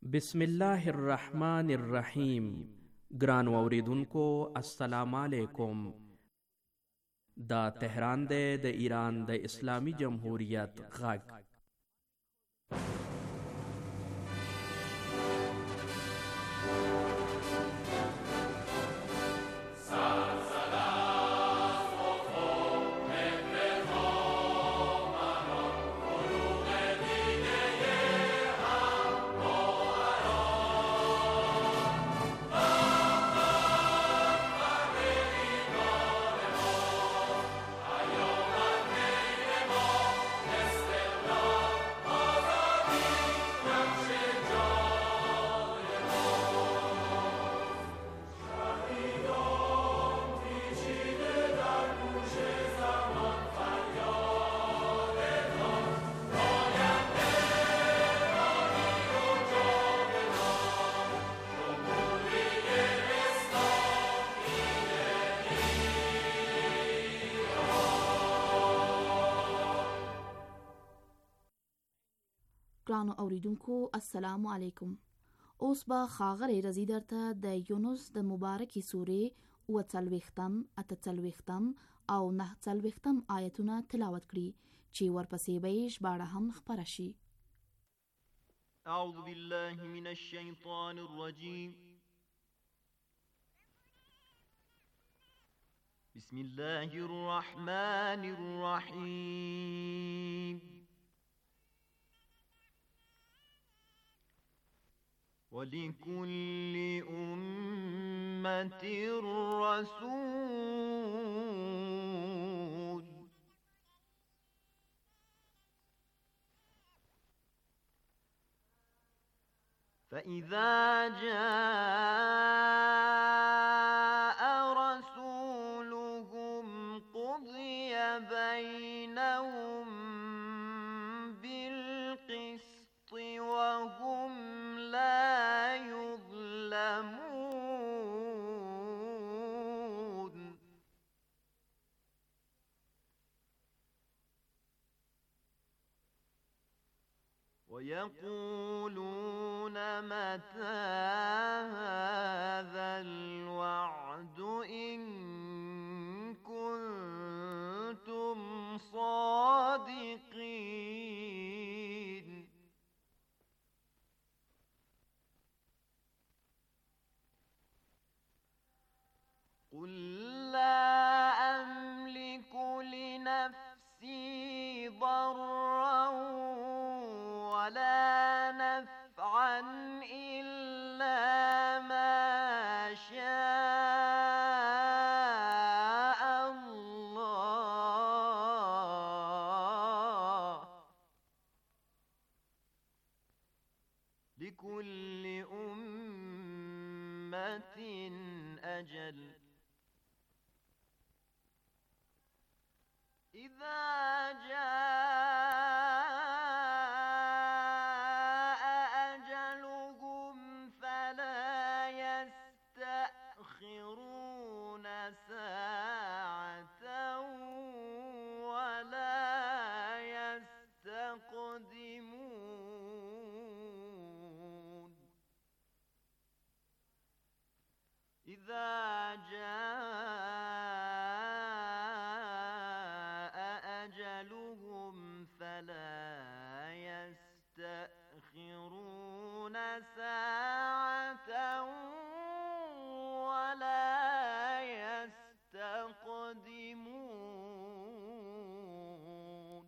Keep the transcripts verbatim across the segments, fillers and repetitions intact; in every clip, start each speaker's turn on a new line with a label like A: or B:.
A: بسم الله الرحمن الرحیم. ګران اوریدونکو السلام علیکم. دا تهران دی د ایران د اسلامی جمهوریت غږ.
B: ګرانو اوریدونکو السلام علیکم. اوس به ښاغلی رضی درته د یونس د مبارکې سورې اووه څلوېښتم، اته څلوېښتم او نهه څلوېښتم آیتونه تلاوت کړي چې ورپسې به یې ژباړه هم خپره شي.
C: اعوذ بالله من الشیطان الرجیم. بسم الله الرحمن الرحیم. وَلِكُلِّ أُمَّةٍ رَّسُولٌ فَإِذَا جَاءَ رَسُولُهُمْ قُضِيَ بَيْنَهُم بِالْقِسْطِ وَهُمْ لا يظلمون. ويقولون متى هذا الوعد إن كنتم صادقين. قل لا أملك لنفسي ضرا ولا نفعا إلا ما شاء الله. لكل أمة أجل. إذا جاء أجلهم فلا يستأخرون ساعة ولا يستقدمون. إذا جاء أجلهم فلا يستأخرون ساعة ولا يستقدمون.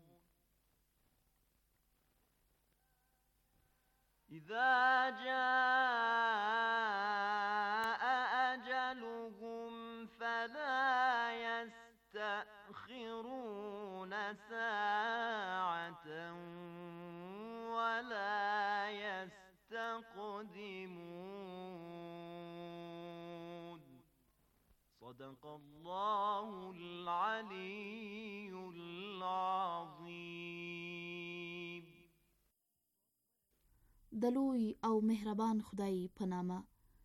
C: إذا جاء أجلهم فلا يستأخرون ساعة ولا يستقدمون. صدق الله العلي العظيم.
B: د لوی او مهربان خدای په نامه.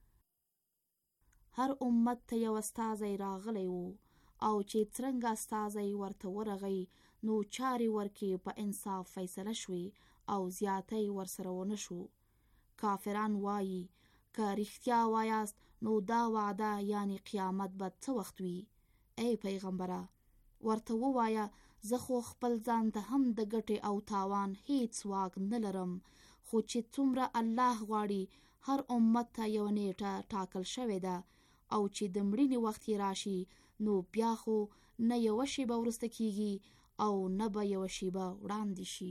B: هر امت ته یو استازی راغلی و او چې څرنګه استازی ورته ورغی نو چارې ورکې په انصاف فیصله شوې او زیاتی ورسره ونه شو. کافران وایي که رښتیا وایاست نو دا وعده یعنی قیامت به څه وخت وي؟ ای پیغمبره ورته ووایه زه خو خپل ځان ته هم د ګټې او تاوان هیڅ واک نه لرم، خو چې څومره الله غواړي هر امت ته یو نیټه ټاکل شوې ده او چې د مړینې وخت یې راشي نو بیا خو نه یوه شیبه وروسته کیږي او نه به یوه شیبه وړاندې شي.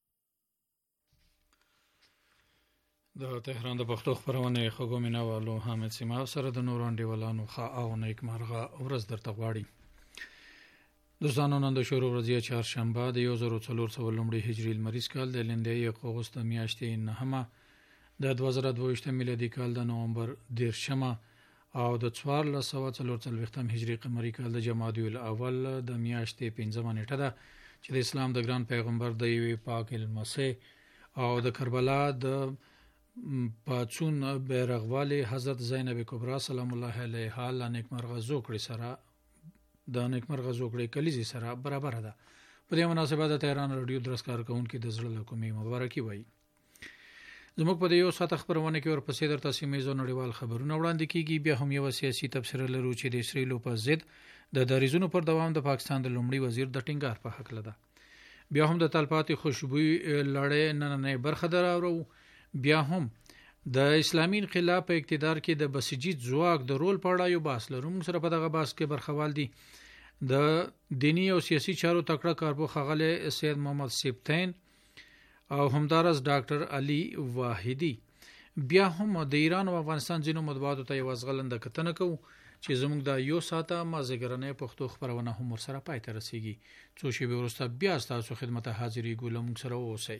D: د تهران د پښتو خپرونې خوږو مینوالو حامد سیما سره د نورو انډیوالانو ښه او نیکمرغه ورځ درته غواړي. دوستانو نن د شروع ورځې چهارشنبه د یو زر څلور سوه لومړي هجري لمریز کال د لندۍ اغوست میاشتې نهمه د دوه زره دوه ویشت میلادي کال د نومبر دېرشمه او د څوارلس سوه څلور څلوېښتم هجري قمري کال د جمادی الاول د میاشتې پنځمه نیټه ده چې د اسلام د ګران پیغمبر د یوې پاک المسیح او د کربلا د پاڅون بیرغوالي حضرت زینب کبرا سلام الله علیها له نیکمرغه زوکړې سره د نیکمرغه زوکړې کلیزې سره برابر ده. په دې مناسبت د تهران رادیو درس کارکونکو د زړه له کومې مبارکي وایي. زموږ په یو ساعت خبرونه کې ورپسې درته سیمه‌ییز نړیوال خبرونه وړاندې کیږي، بیا هم یو سیاسي تبصره لرو چې د اسرائیل په ضد د دریزونو پر دوام د پاکستان د لومړي وزیر د ټینګار په حق لده، بیا هم د تلپاتې خوشبوئی لړۍ نننې برخه درو، بیا هم د اسلامي انقلاب په اقتدار کې د بسیجي ځواک د رول په اړه یو بحث لرو. موږ سره په دغه بحث کې برخوال دي د دینی او سیاسي چارو تکړه کاربو خغله سید محمد سیبتین او همدارس ډاکټر علي واحدی، بیا هم د ایران او افغانستان ځینو مطبوعاتو ته یو ځغلند کتنه کوو چې زموږ د یو ساعته مازیګرنۍ پښتو خبرونه هم ورسره پای ته رسیږي. څو شیبې وروسته بیا ستاسو خدمت حاضرېږو، له موږ سره اوسئ.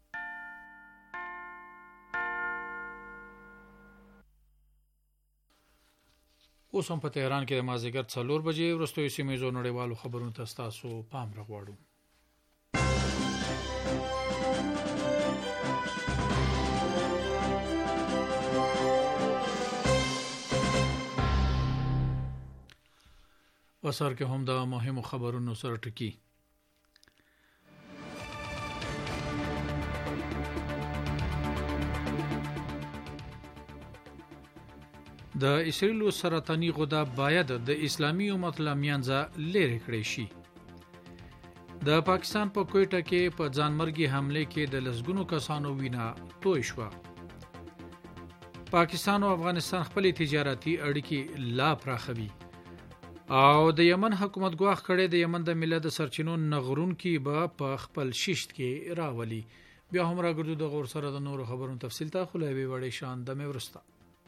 D: اوس هم په تهران کې د مازیګر څلور بجې وروستیو سیمه‌ییزو نړیوالو خبرونو ته ستاسو پام راغواړو. وسار کې هم د مهمو خبرونو سره ټکی. د اسرائیل سرطانی غده باید د اسلامي امت له منځه لرې کړی شي. د پاکستان په کویټه کې په ځانمرګي حمله کې د لسګونو کسانو وینه توی شوه. پاکستان او افغانستان خپل تجارتي اړیکې لا پراخوي او د یمن حکومت ګواښ کړی د یمن د ملت د سرچینو نغرونکي به په خپل شیشت کې راولي. بیا هم راګردو د غور سره د نورو خبرونو تفصیل ته خلای وی وړي شان د مې ورسته.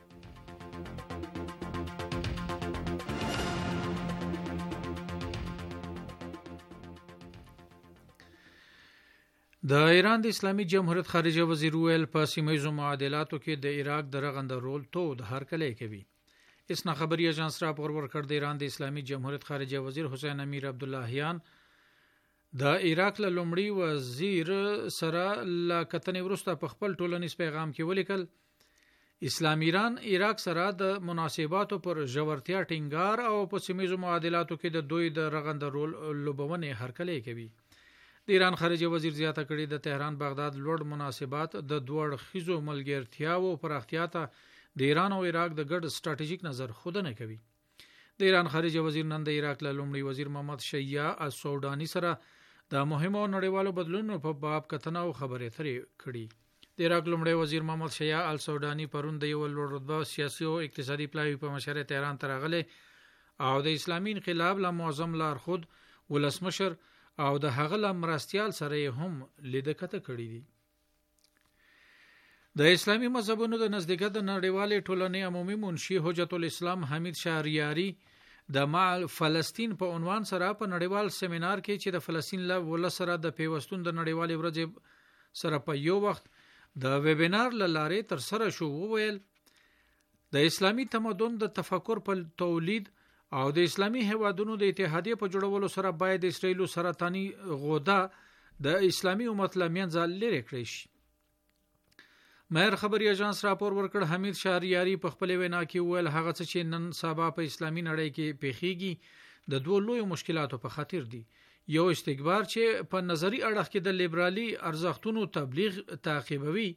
D: د ایران د اسلامي جمهوریت خارجه وزیر ویل په سیمه‌ییزو معادلاتو کې د عراق د رغنده رول تود هرکلی کوي. اسنا خبری ایجنس را خبر ورکړ د ایران د اسلامي جمهوریت خارجه وزیر حسین امیر عبداللهیان د عراق له لومړي وزیر سره لا کتنې وروسته په خپل ټولنیز پیغام کې ولیکل اسلام ایران عراق سره د مناسباتو پر ژورتیا ټینګار او په سیمه‌ییزو معادلاتو کې د دوی د رغنده رول لوبونه هرکلی کوي. د ایران خارجه وزیر زیاته کړي د تهران بغداد لوړ مناسبات د دوه اړخیزو ملګرتیاو پراختیا ته د ایران او عراق د ګډ ستراتیژیک نظر خودنه کوي. د ایران خارجه وزیر نن د عراق له لومړي وزیر محمد شیعه السودانی سره د مهمو نړیوالو بدلونونو په باب کتنه او خبرې اترې کړي. د عراق لومړي وزیر محمد شیعه السودانی پرون د یو لوړ رتبه سیاسي او اقتصادي پلاوی په مشره تهران ته راغلی او د اسلامي انقلاب له معظم لارښود ولسمشر او د هغه له مرستیال سره هم لیدکته کړې دي. د اسلامي مذهبونو د نزدېکت د نړیوالې ټولنې عمومي منشي حجت الاسلام حمید شهریاری د مع فلسطین په عنوان سره په نړیوال سیمینار کې چې د فلسطین له ول سره د پیوستون د نړیوالې ورځې سره په یو وخت د ویبینار لاره تر سره شو وویل د اسلامي تمدن د تفکر په تولید او د اسلامي هیوادونو د اتحادیه په جوړولو سره باید د اسرائیل سرطانی غده د اسلامي امت له منځه لرې کړی شي. مهر خبري ایجنس راپور ورکړ حمید شهریاری په خپل وینا کې ویل هغه څه چې نن سبا په اسلامي نړۍ کې پیښیږي د دوه لوی مشکلاتو په خاطر دي. یو استکبار چې په نظری اړخ کې د لیبرالي ارزښتونو تبلیغ تعقیبوي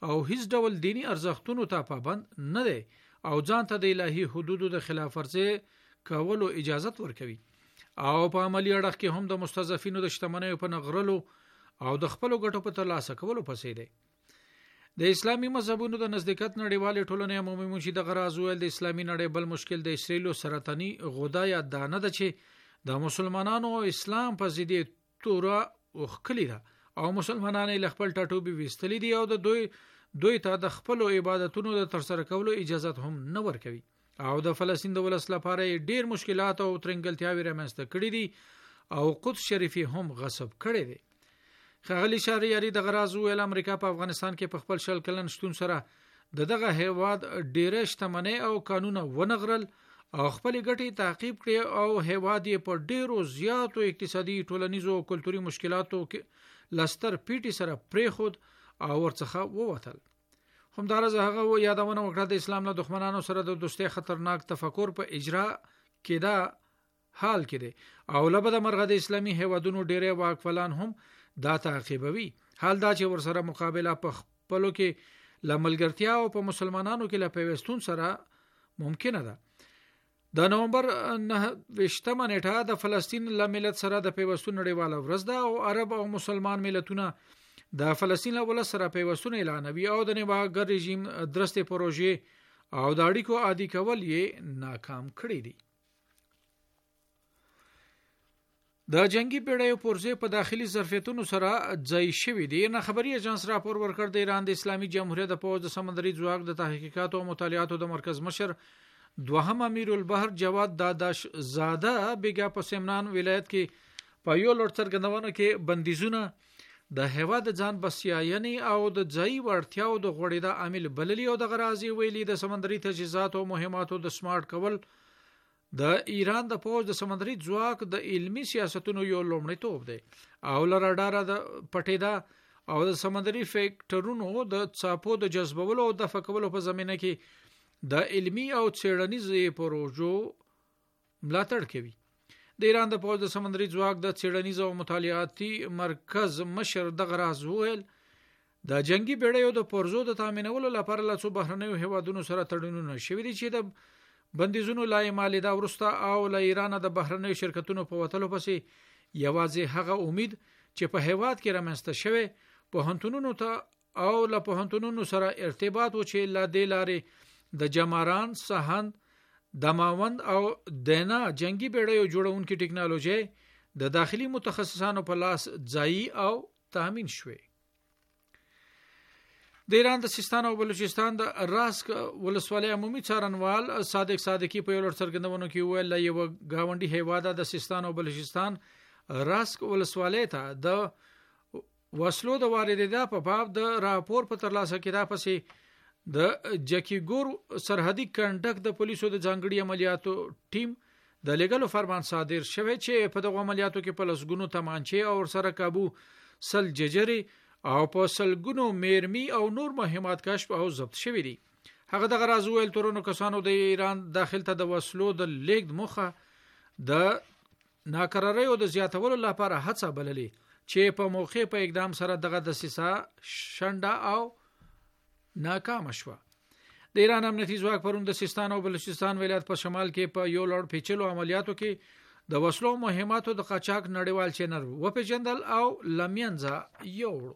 D: او هیڅ ډول دینی ارزښتونو ته پابند نه دی او ځان ته د الهي حدودو د خلاف ورزي کولو اجازه ورکوي او په عملی اړخ کې هم د مستضعفینو د شتمنۍ په نغرلو او د خپل ګټو په ترلاسه کولو پسې دی. د اسلامي مذهبونو د نزدېکت نړیوالې ټولنې عمومي منشي د غراز ویل د اسلامي نړۍ بل مشکل د اسرائیل سرطاني غودا یا دانه ده چې د مسلمانانو او اسلام په ضد توره وخکلی ده او مسلمانان له خپل ټاټوبي وستلی دي او د دوی دوی ته د خپل عبادتونو د ترسره کولو اجازه هم نه ورکوي او د فلسطین د ولس لپاره ډیر مشکلات او ترنګلتیاوي رامنځته کړي دي او قدس شریفي هم غصب کړي دي. خغلی شهریاری د غراز ویل امریکا په افغانستان کې په خپل شل کلن شتون سره د دغه هیواد ډیره شتمنۍ او قانونه ونغرل او خپل ګټې تعقیب کړي او هیواد یې په ډیرو زیاتو اقتصادي ټولنیزو او کلتوري مشکلاتو کې لستر پیټي سره پریخود او ورڅخه ووتل. همدارنګه هغه یادونه وکړه د اسلام له دښمنانو سره د دوستۍ خطرناک تفکر په اجرا کې دا حال کې دی او لبد مرغه د اسلامي هیوادونو ډیره واکفلان هم دا تعقیبوي. حال دا چې ورسره مقابله په خپلو کې لملګرتیا او په مسلمانانو کې له پیوستون سره ممکنه ده. د نومبر نه وشتمه نیټه د فلسطین له ملت سره د پیوستون نړیواله ورځ ده او عرب او مسلمان ملتونه د فلسطین له ولس سره پیوستون اعلانوي او د نیواګر رژیم درسته پروژې او د اړیکو عادي کول یې ناکام کړی دي. د جنگي پیړیو پرځې په داخلي ظرفیتونو سره ځای شوی دی. نه خبري اژانس راپور ورکړ د ایران د اسلامي جمهوریت د پوز د سمندري ځواک د تحقیقات او مطالعاتو د مرکز مشر دوهم امیر البحر جواد داداش زاده بیګا په سمنان ولایت کې په یو لړ څرګندونو کې بندیزونه د هوا د ځان بسیاینې او د ځای ورتیاو د غوړېدا عامل بللی او د غرازي ویلي د سمندري تجهیزات او مهماتو د سمارټ کول د ایران د پوز د سمندري ځواک د علمي سیاستونو یو لومړیتوب دی او لراډار د پټیدا او د سمندري فیکټرونو د څاپو د جذبولو او د فکولو په زمينه کې د علمي او څېړنیزو پروژو ملاتړ کوي. د ایران د پوز د سمندري ځواک د څېړنیزو او مطالعاتي مرکز مشر د غراز ویل د جنگي بیړیو د پرزو د تامینولو لپاره له څو بهرنیو هیوادونو سره تړونونه شوي دي چې د بندیزونو لای مالیدا ورسته او له ایران د بهرنیو شرکتونو په وټلو پسې یوازې هغه امید چې په هیواد کې رامنځته شوی په هنتونونو ته او له په هنتونونو سره ارتباط و چې لا د لارې د جماران سهند دماوند او دینا جنگي بیړیو جوړونکو ټکنالوژي د داخلي متخصصانو په لاس ځای او تامین شوی. د ایران د سیستان او بلوچستان د راسک ولسوالۍ عمومي څارنوال صادق صادقي په یو څرګندونو کې ویل یو گاونډي هیواد د سیستان او بلوچستان راسک ولسوالۍ ته د وسلو د واردېدا په باب د راپور په ترلاسه کېدا پسې د جکیګور سرحدي کنډک د پولیسو د ځانګړي عملیاتو ټیم د لګلو فرمان صادر شوی چې په دغه عملیاتو کې په لسګونو تمانچې او سره کابو سل ججري او په سلګونو میرمي او نور مهمات کشف او ضبط شوی دي. هغه د غراز ویل تورونو کسانو د ایران داخل ته د وسلو د لیږد مخه د ناکرارۍ او د زیاتولو لپاره هڅه بللې چې په موخه په اقدام سره دغه دسیسه شنډه او ناکام شوه. د ایران امنیتي ځواک پرون د سیستان او بلوچستان ولایت په شمال کې په یو لړ پیچلو عملیاتو کې د وسلو مهماتو د قاچاق نړیوال چینل و پیژندل او لمینځه یوړ.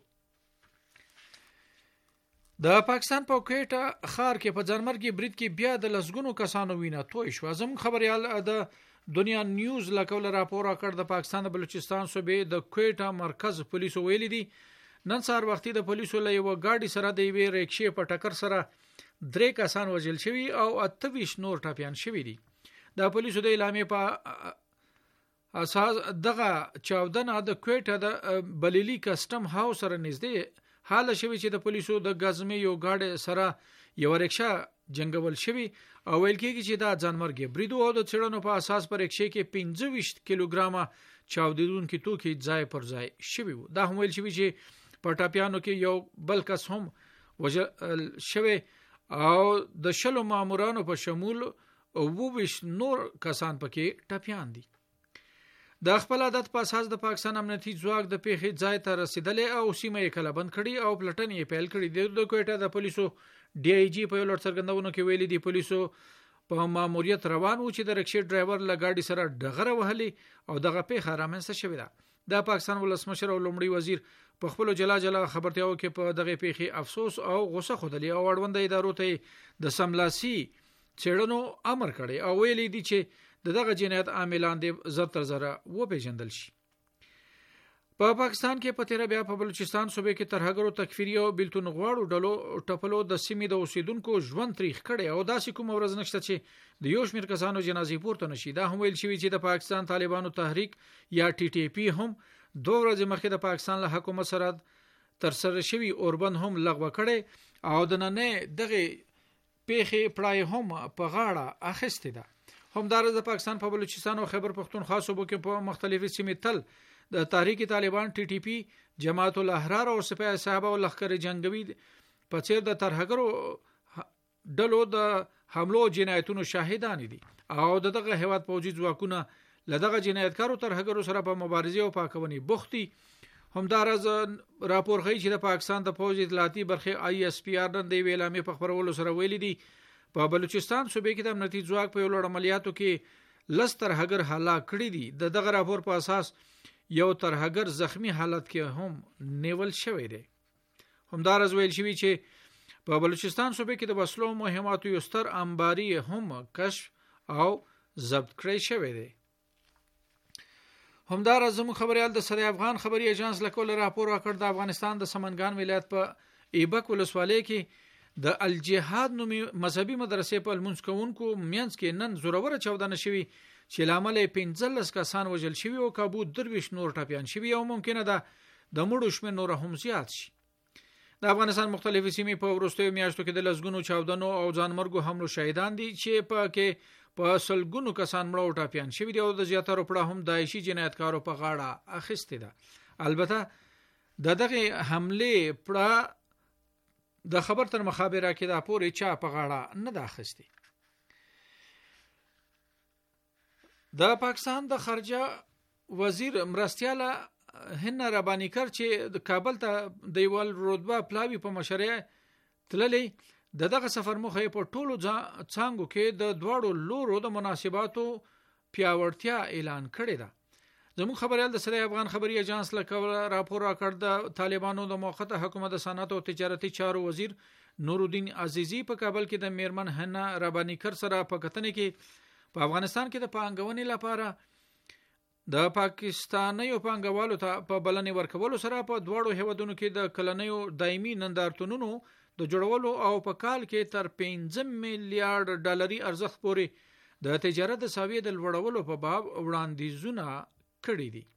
D: د پاکستان په کوټه خار کې په ځانمرګي برید کې بیا د لسګونو کسانو وینه توی شو. زم خبريال د دنیا نیوز لکول راپور کړ د پاکستان د بلوچستان صوبې د کوټه مرکز پولیسو ویلي دي نن سهار وختي د پولیسو له یو گاډي سره د یوې ریکشې په ټکر سره درې کسان وژل شوي او اتهویشت نور ټاپیان شوي دي. د پولیسو د اعلامیې په اساس دغه چاودنه د کوټه د بلیلی کسٹم هاوس سره نږدې حال شوی چې د پولیسو د غزمې یو گاډي سره یو ریکشا جنگول شوی او ویل کېږي چې دا ځانمرګي برید او د څېړنو په اساس پر ریکشې کې پنځه ویشت کیلوګرامه چاودیدونکو توکي ځای پر ځای شوی وو. دا هم ویل شوی چې په ټاپیانو کې یو بل کس هم وژل شوی او د شلو مامورانو په شمول او وویش نور کسان پکې ټاپیان دي. د خپل عادت په اساس د پاکستان امنیتي ځواک د پیښې ځای ته رسیدلې او سیمه یې کلابند کړي او پلټنې یې پیل کړي. د کوټه د پولیسو ډي آی جی په لور څرګندونو کې ویلي دي پولیسو په ماموریت روان و چې د رکشې ډرایور له ګاډي سره ډغره وهلي او دغه پیښه رامنځته شوې ده. د پاکستان ولسمشر او لومړي وزیر په خپل جلا جلا خبرتیاو کې په دغه پیښې افسوس او غوسه خوده او اړوند ادارو ته د سملاسي چېړنو امر کړی او ویلي دي چې دغه جنایت عاملان دې زر تر زره وپېژندل شي. په پا پاکستان کې په تیر بیا په بلوچستان صوبې کې ترهګرو تکفیری او بلتون غواړو ډلو ټپلو د سیمې د اوسیدونکو ژوند تاریخ کړي او داسې کوم ورځ نشته چې د یو شمېر کسانو جنازې پورته نشي. دا هم ویل شوی چې د پاکستان طالبانو تحریک یا ټي ټي پی هم دوه ورځې مخکې د پاکستان له حکومت سره تر سره شوی اوربند هم لغوه کړي او د نننې دغه پیښې پړای هم په غاړه اخیسته ده. همدارس د پاکستان په بلوچستان او خیبر پختونخوا صوبو کې په مختلفو سیمې تل د تحریک طالبان ټي ټي پی جماعت الاحرار او سپاه صحابه او لخر جنگوي په څیر د ترهګرو ډلو د حملو جنایتونو شاهدان دي او دغه هیواد پوجي ځواکونه لدغه جنایتکارو ترهګرو سره په مبارزه او پاکونی بوختي. همدارس راپور غي چې د پاکستان د پوجي اطلاعاتي برخه آی اس پی آر نن د ویلامې په خبرولو سره ویلي دي په بلوچستان صوبې کې د امنیتي ځواک په لوړ عملیاتو کې لس ترهګر هلاک کړي دي. د دغه راپور په اساس یو ترهګر زخمی حالت کې هم نیول شوی دی. همدارس ویل شوی چې په بلوچستان صوبې کې د وسلو مهماتو یو ستر انباري هم کشف او ضبط کړی شوی دی. همدارس زموږ خبريال د صدای افغان خبري ایجنس لکول راپور راکړ د افغانستان د سمنګان ولایت په ایبک ولسوالۍ کې د الجهاد نومي مذهبي مدرسې په المنځ کوونکو مینس کې نن زورور چودنه شوی چې لامل پنځلس کسان وژل شوی او کابو درویش نور ټاپیان شوی او ممکنه ده د مړو شمېر نور هم زیات شي. د افغانستان مختلفې سیمې په وروستیو میاشتو کې د لسګونو چاودنو او ځانمرګو حملو شهیدان دي چې په کې په سلګونو کسان مړه او ټاپیان شوی دي او د زیاتره پړه هم داعشي جنایتکارو په غاړه اخیسته ده. البته د دغه حمله پړه د خبر تر مخابره کې د پورې چا په غاړه نه ده اخیسته. د پاکستان د خارجه وزیر مرستیاله هند ربانیکر چې د کابل ته د یوال رتبه پلاوی په مشرعه تللې د دغه سفر مخه په ټولو څنګه کې د دواړو لورو د مناسباتو پیاوړتیا اعلان کړی ده. زموږ خبريال د صدای افغان خبري ایجنس لکه راپور راکړ د طالبانو د موقته حکومت د صنعت او تجارتي چارو وزیر نورالدین عزیزی په کابل کې د میرمن هند ربانیکر سره په کتنې کې په افغانستان کې د پانګونې لپاره د پاکستانیو پانګوالو ته په بلنې ورکولو سره په دواړو هیوادونو کې د کلنیو دایمي نندارتونونو د جوړولو او په کال کې تر پنځه میلیارډ ډالري ارزښت پورې د تجارت د ساویې د لوړولو په باب وړاندیزونه کړي دي.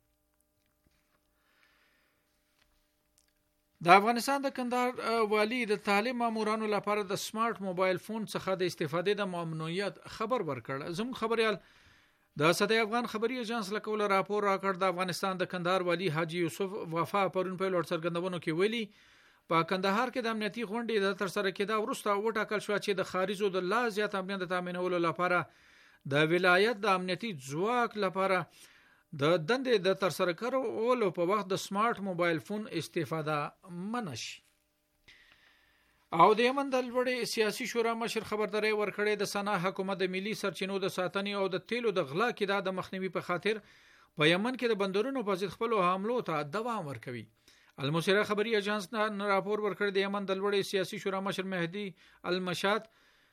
D: د افغانستان د کندهار والی د تعلیم مامورانو لپاره د سمارټ موبایل فون څخه د استفادې د ممنوعیت خبر ورکړ. زموږ خبريال د صدای افغان خبري ایجنس لکول راپور راکړ د افغانستان د کندهار والی حاجی یوسف وفا پرون په لور څرګندونو کې ویلي په کندهار کې د امنیتي غونډې د تر سره کېدا وروسته وټاکل شو چې د خارجو د لا زیات امنیت تامینولو لپاره د ولایت د امنیتي ځواک لپاره د دندې د تر سره کولو په وخت د سمارټ موبایل فون استفاده منشي. او د یمن د لوړې سیاسي شورا مشر خبرداري ورکړې د سنا حکومت د ملي سرچینو د ساتنې او د تیلو د غلا کې د مخنیوي په خاطر په یمن کې د بندرونو په ضد خپل حملو ته دوام ورکوي. المسيره خبري ایجنس نه راپور ورکړ د یمن د لوړې سیاسي شورا مشر مهدي المشات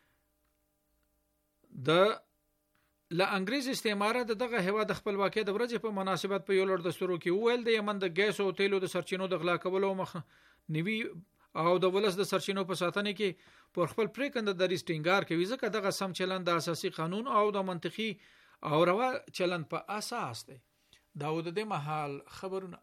D: د لا انګريز استعماره دغه هوا د خپلواکۍ د ورځې په مناسبت په یو لړ دستورو کې ویل د یمن د ګیس او تیلو د سرچینو د غلا کولو مخ نیوي او د ولس د سرچینو په ساتنه کې پر خپل پریکند د ریسټینګار کوي ځکه دغه سم چلن د اساسي قانون او د منطقي او روا چلن په اساس دی. داود د محل خبرونه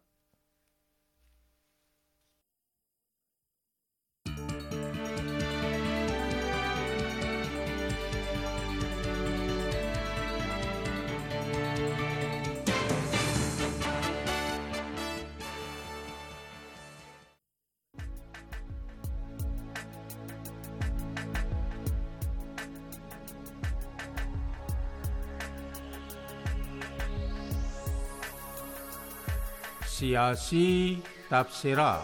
E: سیاسی تبصره.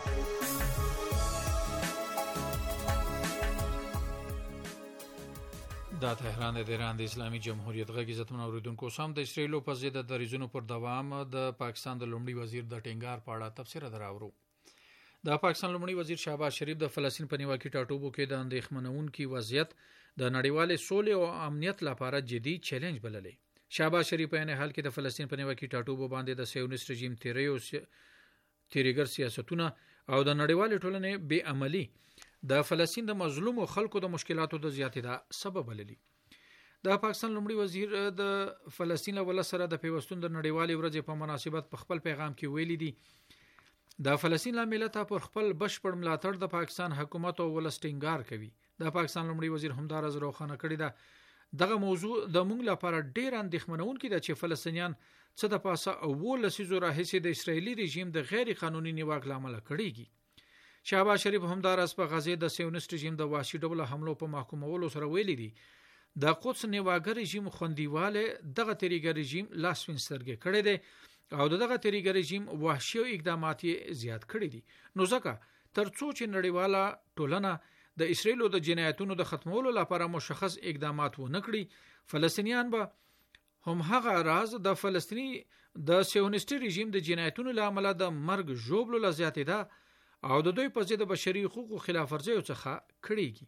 D: دا تهران د ایران د اسلامي جمهوریت غږ عزتمن اوریدونکو سم د اسرایلو په ضد د دریزونو پر دوام د پاکستان د لومړي وزیر د ټینګار په اړه تبصره دراوړو. د پاکستان لومړي وزیر شهباز شریف د فلسطین په نیواکي ټاټوبو کې د اندېښمنونکي وضعیت د نړیوال سولې او امنیت لپاره جدي چیلنج بللی. شهباز شریف په حال کې د فلسطین په نیواکي ټاټوبو باندې د سیونیست رژیم تیریو تیریګر سیاستونه او د نړیوال ټولنې بې عملی د فلسطین د مظلوم خلکو د مشکلاتو د زیاتېدا سبب بللی. د پاکستان لومړي وزیر د فلسطین له ول سره د پیوستون د نړیوالې ورځې په مناسبت په خپل پیغام کې ویلي دي د فلسطین له ملت پر خپل بشپړ ملاتړ د پاکستان حکومت او ولستینګار کوي. د پاکستان لومړي وزیر همدارز روښانه کړی ده دغه موضوع د موږ لپاره ډیر اندېښمنونکې ده چې فلسطینیان څه د پاسه او ولسیزو راهیسې د اسرایلی رژیم د غیر قانوني نیواک لامل کړيږي. شهباز شریف همدارز په غزه د سیونیست رژیم د وحشي ډول حملو په محکومولو سره ویلي دي د قدس نیواګر رژیم خوندیواله دغه تریګر رژیم لاس وینسترګه کړی دی او دغه تریګر رژیم وحشي اقدامات زیات کړی دي. نو ځکه ترڅو چې نړیواله ټولنه د اسرایلو د جنایتونو د ختمولو لپاره مشخص اقدامات ونه کړي فلسطینیان به هم هغه راز د فلسطینی د سیونیست رژیم د جنایتونو لامل د مرګ ژوبلو لزیاتې ده او د دوی په ضد بشري حقوقو خلاف ورزیو څخه کړيږي.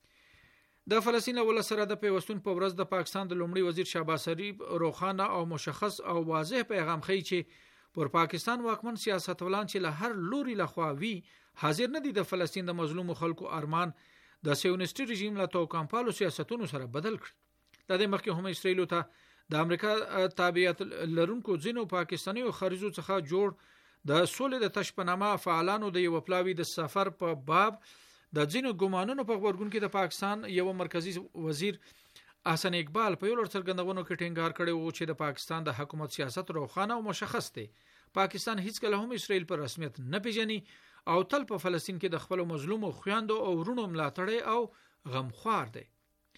D: د فلسطین ول سره د پیوستون په ورځ د پاکستان د لومړي وزیر شهباز شریف روښانه او مشخص او واضح پیغام خي چې پر پاکستان واکمن سیاستولان چې له هر لوري لخوا وی حاضر نه دي د فلسطین د مظلوم خلکو ارمان د سیونیست رژیم له توکمپالو سیاستونو سره بدل کړ. د دې مخکې هم اسرائیل ته د امریکا تابعیت لرونکو ځینو پاکستاني خارجو څخه جوړ د سولې د تشپنامه فعالانو د یو پلاوی د سفر په باب د ځینو ګمانونو په خبرګون کې د پاکستان یو مرکزی وزیر احسن اقبال په یو لړ څرګندونو کې ټینګار کړی و چې د پاکستان د حکومت سیاست روښانه او مشخص دی. پاکستان هیڅ کله هم اسرائیل پر رسمیت نه پیژني او تل په فلسطین کې د خپل مظلوم خويندو او ورونو ملاتړ او غمخوار دی.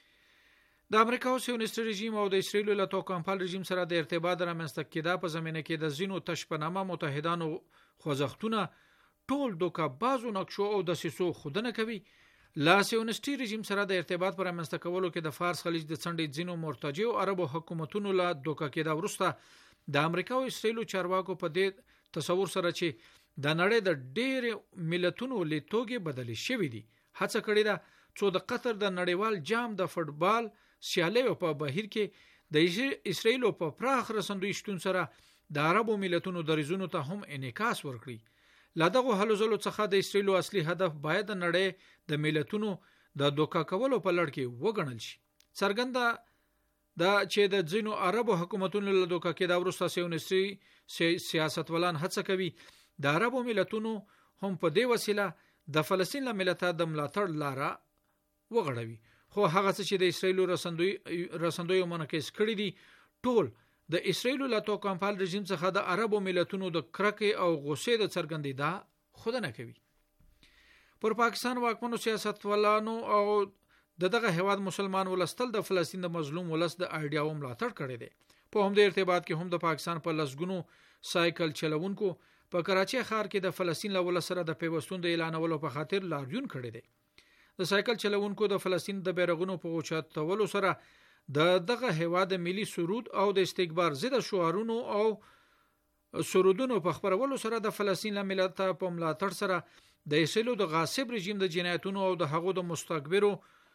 D: د امریکا او سیونیست رژیم او د اسرائیل له توکمپال رژیم سره د ارتباط رامنځته کېدا په زمینه کې د زینو تشپنامه متحدانو خوځښتونه ټول دوکه بازو نقشو او د سیسو خودنه کوي. لا سیونیسټي رژیم سره د ارتباط پر رامنځته کولو کې د فارس خلیج د څنډې ځینو مرتجع او عربو حکومتونو له دوکه کېدا وروسته د امریکا او اسرائیل چارواکو په دې تصور سره چې د نړۍ د ډېر ملتونو لیتوګي بدلی شوې دي هڅه کړې ده څو د قطر د نړیوال جام د فوتبال سیالیو په بهیر کې د اسرائیل په پراخ رسندوی شتون سره د عربو ملتونو د ریزونو ته هم انعکاس ورکړي. لدغه هلو زلو څخه د اسرائیل اصلي هدف باید د نړۍ د ملتونو د دوکا کولو په لړ کې وګڼل شي. څرګنده دا چې د ځینو عربو حکومتونو له دوکا کېدا وروسته سیونیستي سیاستولان هڅه کوي د عربو ملتونو هم په دې وسیله د فلسطین له ملت د ملاتړ لاره وغړوي. خو هغه څه چې د اسرائیل رسندوی رسندوی منعکس کړی دي ټول د اسرائیل له توکمپال رژیم څخه د عربو ملتونو د کرکې او غصې د څرګندېدا خود نه کوي. پر پاکستان واکمنو سیاستولانو او دغه هواد مسلمان ولستل د فلسطین د مظلوم ولس د ایډیاو ملاتړ کړی دی. په هم د ارتباط کې هم د پاکستان په لسګونو سایکل چلوونکو په کراچي ښار کې د فلسطین له ول سره د پیوستون د اعلانولو په خاطر لاریون کړی دی. د سایکل چلوونکو د فلسطین د بیرغونو په اوچتولو سره د دغه هواد ملي سرود او د استکبار ضد شعارونو او سرودونو په خبرولو سره د فلسطین له ملت په ملاتړ سره د اسرائیل د غاصب رژیم د جنایتونو او د هغو د مستکبرو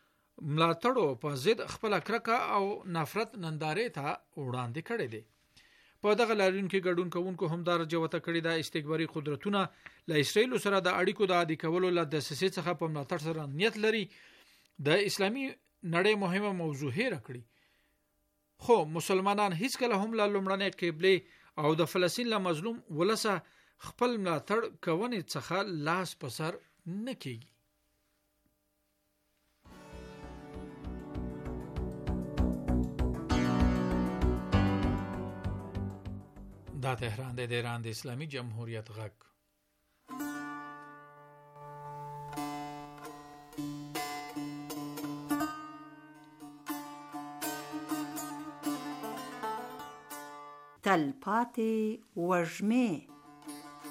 D: ملاتړو په ضد خپل کرکه او نفرت نندارې ته وړاندې کړي دي. په دغه لاریون کې ګډون کوونکو هم درجه وته کړی د استکباري قدرتونه له اسرائیل سره د اړیکو د عادي کولو له دسیسې څخه په ملاتړ سره نیت لري د اسلامي نړۍ مهمه موضوع هېره کړي. خو مسلمانان هیڅ کله هم له لومړنۍ قبله او د فلسطین له مظلوم ولسه خپل ملاتړ کوونې څخه لاس په سر نه کیږي. دا تهران د ایران د اسلامي جمهوریت غږ.
F: تلپاتې وږمې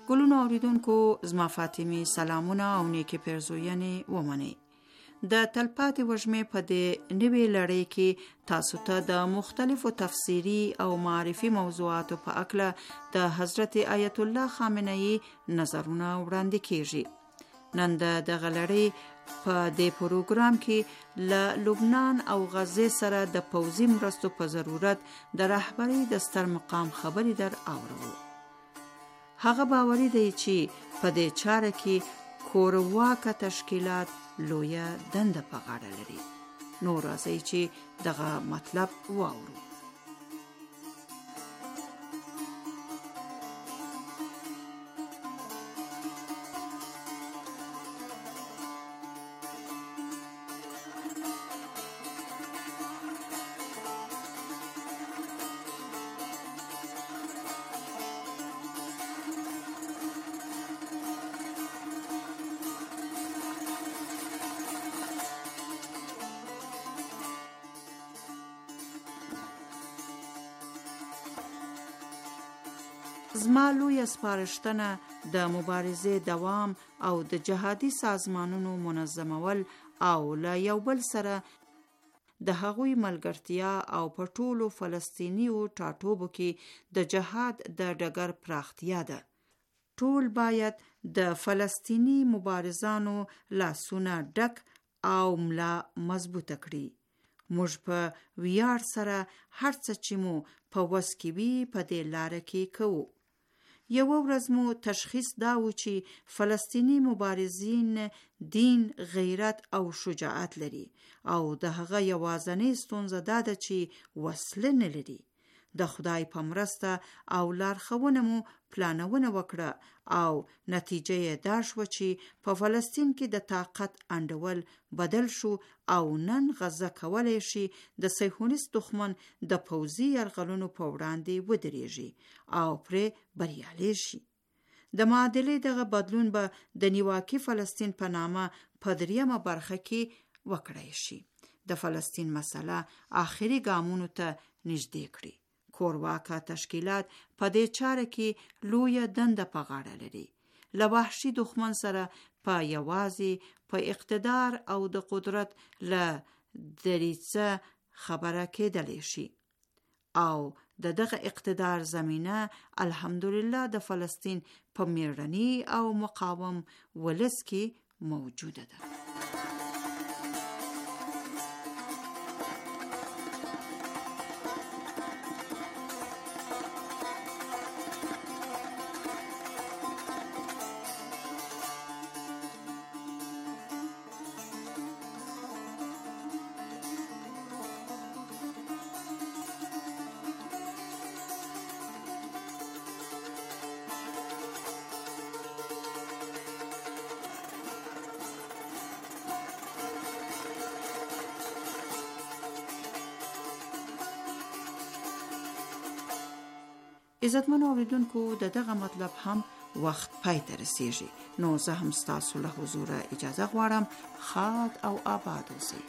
E: ګلونو اوریدونکو زما فاطمه سلامونه او نیکی پیرزوینې ومنئ. د تلپاتې وژمې په دې نوې لړۍ کې تاسو ته د مختلفو تفسیری او معرفي موضوعاتو په اړه د حضرت آیت الله خامنه‌ای نظرونه وړاندې کیږي. نن د دغه لړۍ په دې پروګرام کې له لبنان او غزې سره د پوځي مرستو په ضرورت د رهبری د ستر مقام خبرې در اورو. هغه باوري دی چې په دې چاره کې کورواکه تشکیلات لویه دنده په غاړه لري. نو راځئ چې دغه مطلب واورو. زما لوی سپارښتنه د مبارزې دوام او د جهادي سازمانونو منظمول او له یو بل سره د هغوی ملګرتیا او په ټولو فلسطینیو ټاټوبو کې د جهاد د ډګر پراختیا ده. ټول باید د فلسطینی مبارزانو لاسونه ډک او ملا مضبوطه کړي. موږ په ویاړ سره هر څه چې مو په وس کې وي په دې لاره کې کوو. یو ورځ مو تشخیص دا و چې فلسطینی مبارزین دین، غیرت او شجاعت لري او د هغه یوازنۍ ستونزه دا ده چې وسله نه لري. د خدای په مرسته او لارښوونه مو پلانونه وکړه او نتیجه یې دا شوه چې په فلسطین کې د طاقت انډول بدل شو او نن غزه کولی شي د صهیونیست دښمن د پوځي یرغلونو په وړاندې ودرېږي او پرې بریالی شي. د معادلې دغه بدلون به د نیواکي فلسطین په نامه په دریمه برخه کې وکړای شي. د فلسطین مسله آخري ګامونو ته نږدې کړي. کورواکه تشکیلات په دې چاره کې لویه دنده په غاړه لري. له وحشي دښمن سره په یوازې په اقتدار او د قدرت له دریڅه خبره کېدلی شي او د دغه اقتدار زمینه الحمدلله د فلسطین په میړني او مقاوم ولس کې موجوده ده. عزتمنو اوریدونکو د دغه مطلب هم وخت پای ته رسیږي. نو زه هم ستاسو له حضوره اجازه غواړم. ښاد او آباد اوسئ.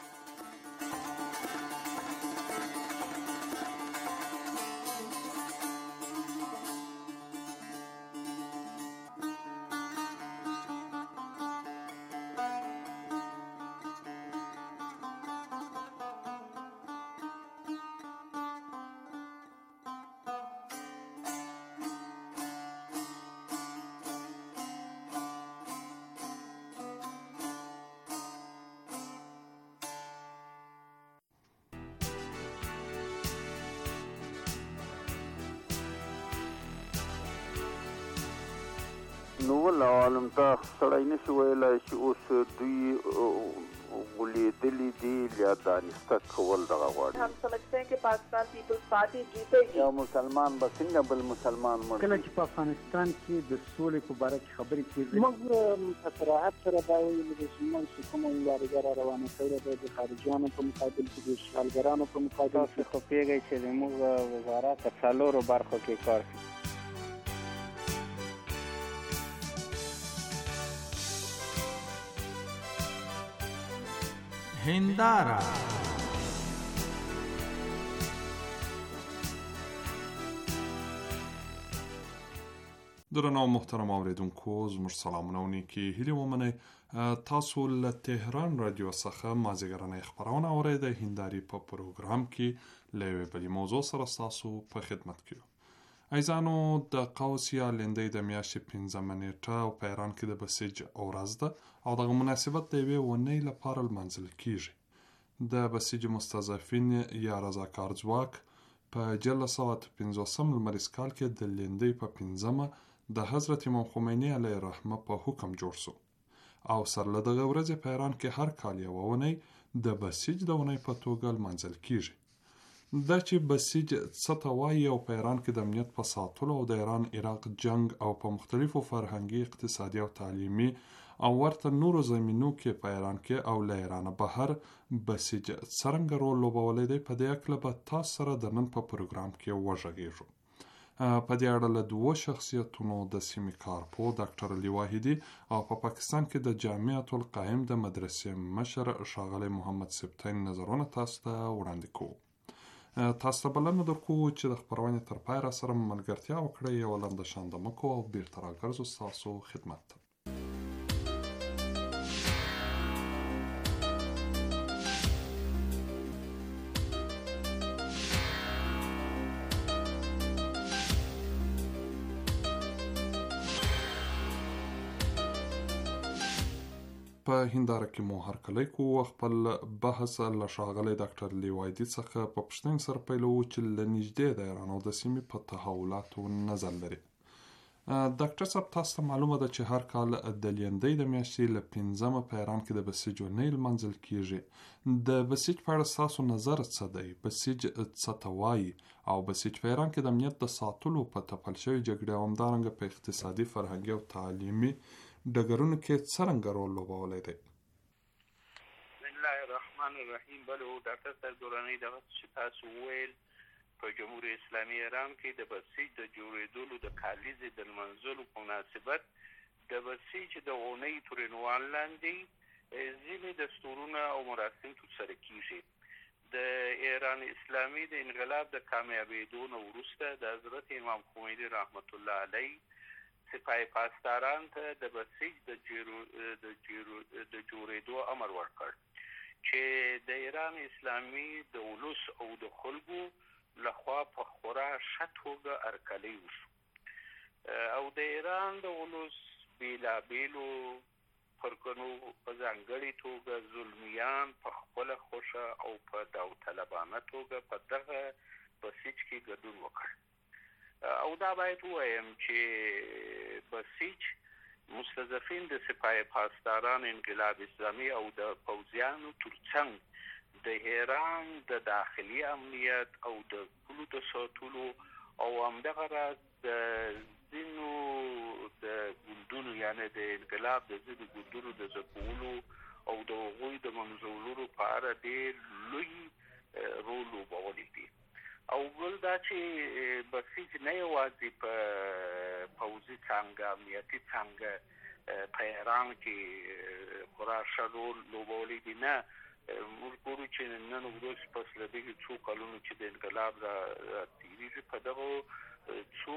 F: نو ول عالم ته سړی نشي ویلی چې اوس دوی ولیدلی دي یا دانسته کول دغه غواړي.
G: हम समझते हैं कि पाकिस्तान पीपल्स पार्टी जीतेगी.
F: یو مسلمان به څنګه بل مسلمان مړ
H: کله چې په افغانستان کې د سولې په باره کې خبرې کېږي،
I: موږ په صراحت سره دا ویلي دي چې موږ چې کومه مبارزه را روانه کړې ده د خارجیانو په مقابل کې، د اشغالګرانو په مقابل کې،
J: خو پوهېږئ چې زموږ وزارت په څلورو برخو کې کار کوي.
K: هنداره درنو محترم اوریدونکو زموږ سلامونه او نیکی هیله ومنئ. تاسو له تهران رادیو څخه مازیګرنۍ خبرونه اورئ. د هنداري په پروګرام کې له یوې بلې موضوع سره ستاسو په خدمت کې یو. عزیزانو، د قوس یا لیندۍ د میاشتې پنځمه نیټه او په ایران کې د بسیج ورځ ده او دغه مناسبت د یوې اونۍ لپاره لمانځل کیږي. د بسیج مستضعفین یا رضاکار ځواک په جلس سوه اته پنځوسم لمریز کال کې د لیندۍ په پنځمه د حضرت امام خمیني علیه الرحمه په حکم جوړ شو او سر له دغه ورځې په ایران کې هر کال یوه اونۍ د بسیج د اونۍ په توګه لمانځل کیږي. دا چې بسیج څه ته وایي او په ایران کې د امنیت په ساتلو او د ایران عراق جنگ او په مختلفو فرهنګي، اقتصادي او تعلیمي او ورته نورو زمینو کې په ایران کې او له ایرانه بهر بسیج څرنګه رول لوبولی دی، په دې هکله به تاسو سره د نن په پروګرام کې وغږیږو. په دې اړه له دوو شخصیتونو د سیمې کارپو ډاکټر علي واحدي او په پاکستان کې د جامعة القائم د مدرسې مشر ښاغلی محمد سبتین نظرونه تاسو ته وړاندې کوو. تاسو ته بلنه درکوو چې د خپرونې تر پای را سره ملګرتیا وکړئ. یوه لنډه شاندمه کوو او بیرته راګرځو ستاسو خدمت ته. په هنداره کې مو هرکلی کوو. خپل بحث له ښاغلی ډاکټر علي واحدي څخه په پوښتنې سره پیلوو چې له نږدې د ایران او د سیمې په تحولاتو نظر لري. ډاکټر صاحب، تاسو ته معلومه ده چې هر کال د لیندۍ د میاشتې له پنځمه په ایران کې د بسیج اونۍ لمانځل کیږي. د بسیج په اړه ستاسو نظر څه دی؟ بسیج څه ته وایي او بسیج په ایران کې د امنیت د ساتلو په تپل شوې جګړې او همدارنګه په اقتصادي، فرهنګي او تعلیمي ډګرونو کې څرنګه رول لوبولی دی؟
L: بسم الله الرحمن الرحیم. بله ډاکټر صاحب، دورانۍ دغه چې تاسو وویل په جمهوریت اسلامي ایران کې د بسیج د جوړېدلو د کالیزې د لمانځلو په مناسبت د بسیج د اونۍ تر عنوان لاندې ځینې دستورونه او مراسم ترسره کیږي. د ایران اسلامي د انقلاب د کامیابېدو نه وروسته د حضرت امام خمیني رحمت الله علیه سپاه پاسداران ته د بسیج د جوړېدو امر ورکړ چې د ایران اسلامي د ولس او د خلکو لخوا په خورا ښه توګه هرکلی وشو او د ایران د ولس بېلابېلو فرقنو په ځانګړې توګه زلمیان په خپله خوښه او په داوطلبانه توګه په دغه بسیج کې ګډون وکړ. او دا باید ووایم چې بسیج مستضعفین د سپاه پاسداران انقلاب اسلامي او د پوځیانو ترڅنګ د ایران د داخلي امنیت او د پولو د ساتلو او همدغه راز د ځینو د ګوندونو، یعنې د انقلاب د ځینو ګوندونو د ځپولو او د هغوی د منځولو په اړه ډېر لوی رول لوبولی دی. او بل دا چې بسیج نه یوازې په پوځي څانګه، امنیتي څانګه په ایران کې خورا ښه رول لوبولی دی، نه موږ ګورو چې نن ورځ پس له دغې څو کلونو چې د انقلاب را تېرېږي په دغو څو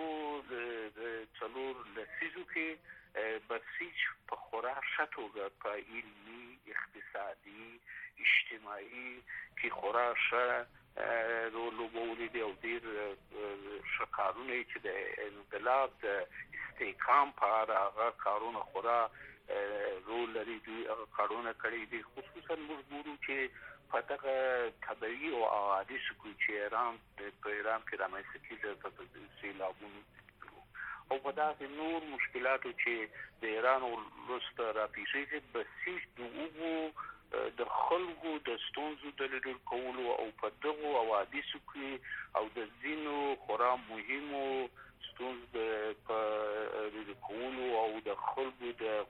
L: څلور لسیزو کې بسیج په خورا ښه توګه په علمي، اقتصادي، اجتماعي کې خورا ښه رول لوبولی دی او ډېر ښه کارونه چې د انقلاب د استحکام په اړه هغه کارونه خورا رول لري، دوی هغه کارونه کړي دي. خصوصا موږ ګورو چې په دغه طبیعي او حوادثو کې چې ایران په ایران کې رامنځته کېږي، په سیلابونو او په داسې نور مشکلاتو چې د ایران وروسته راپېښېږي، بسیج د هغو د خلکو د ستونزو د لرې کولو او په دغو حوادثو کې او د ځینو خورا مهمو ستونزو په لرې کولو او د خلکو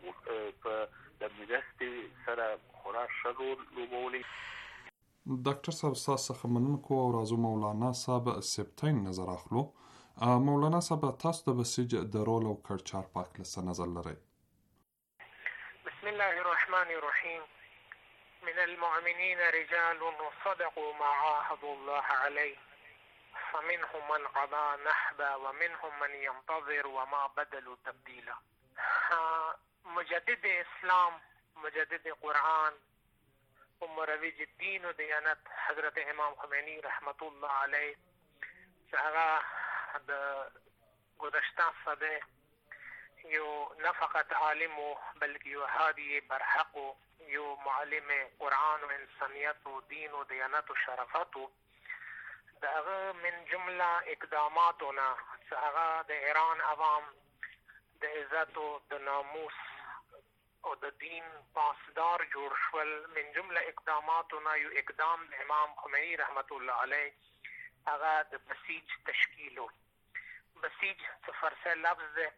L: د مرستې سره خورا ښه رول لوبولی.
K: ډاکټر صاحب، ستاسو څخه مننه کوو او راځو مولانا صاحب سبتین نظر اخلو. مولانا صاحب، تاسو د بسیج د رول او کړچار په هکله څه نظر لرئ؟
M: بسم الله الرحمن الرحیم. من المؤمنين رجال صدقوا ما عاهدوا الله عليه فمنهم من قضى نحبه ومنهم من ينتظر وما بدلوا تبديلا. مجدد اسلام، مجدد قرآن و مروج الدین و دیانت حضرت امام خمینی رحمت الله علیه چې هغه د گذشته صده یو نه فقط عالم و بلکې یو هادی برحق و یو معلم قرآن و انسانیت و دین و دیانت و شرفت و د هغه من جمله اقداماتونه چې هغه د ایران عوام د عزت و د ناموس او د دین پاسدار جوړ شول. من جمله اقداماتونه یو اقدام د امام خمینی رحمت الله علیه هغه د بسیج تشکیلو. بسیج څه فارسی لفظ ده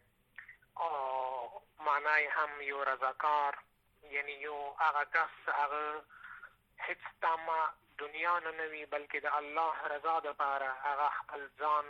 M: او معنی هم یو رضاکار، یعنی یو هغه کس هغه هیڅ تمه دنیا نه نوي بلکې د الله رضا دپاره هغه خپل ځان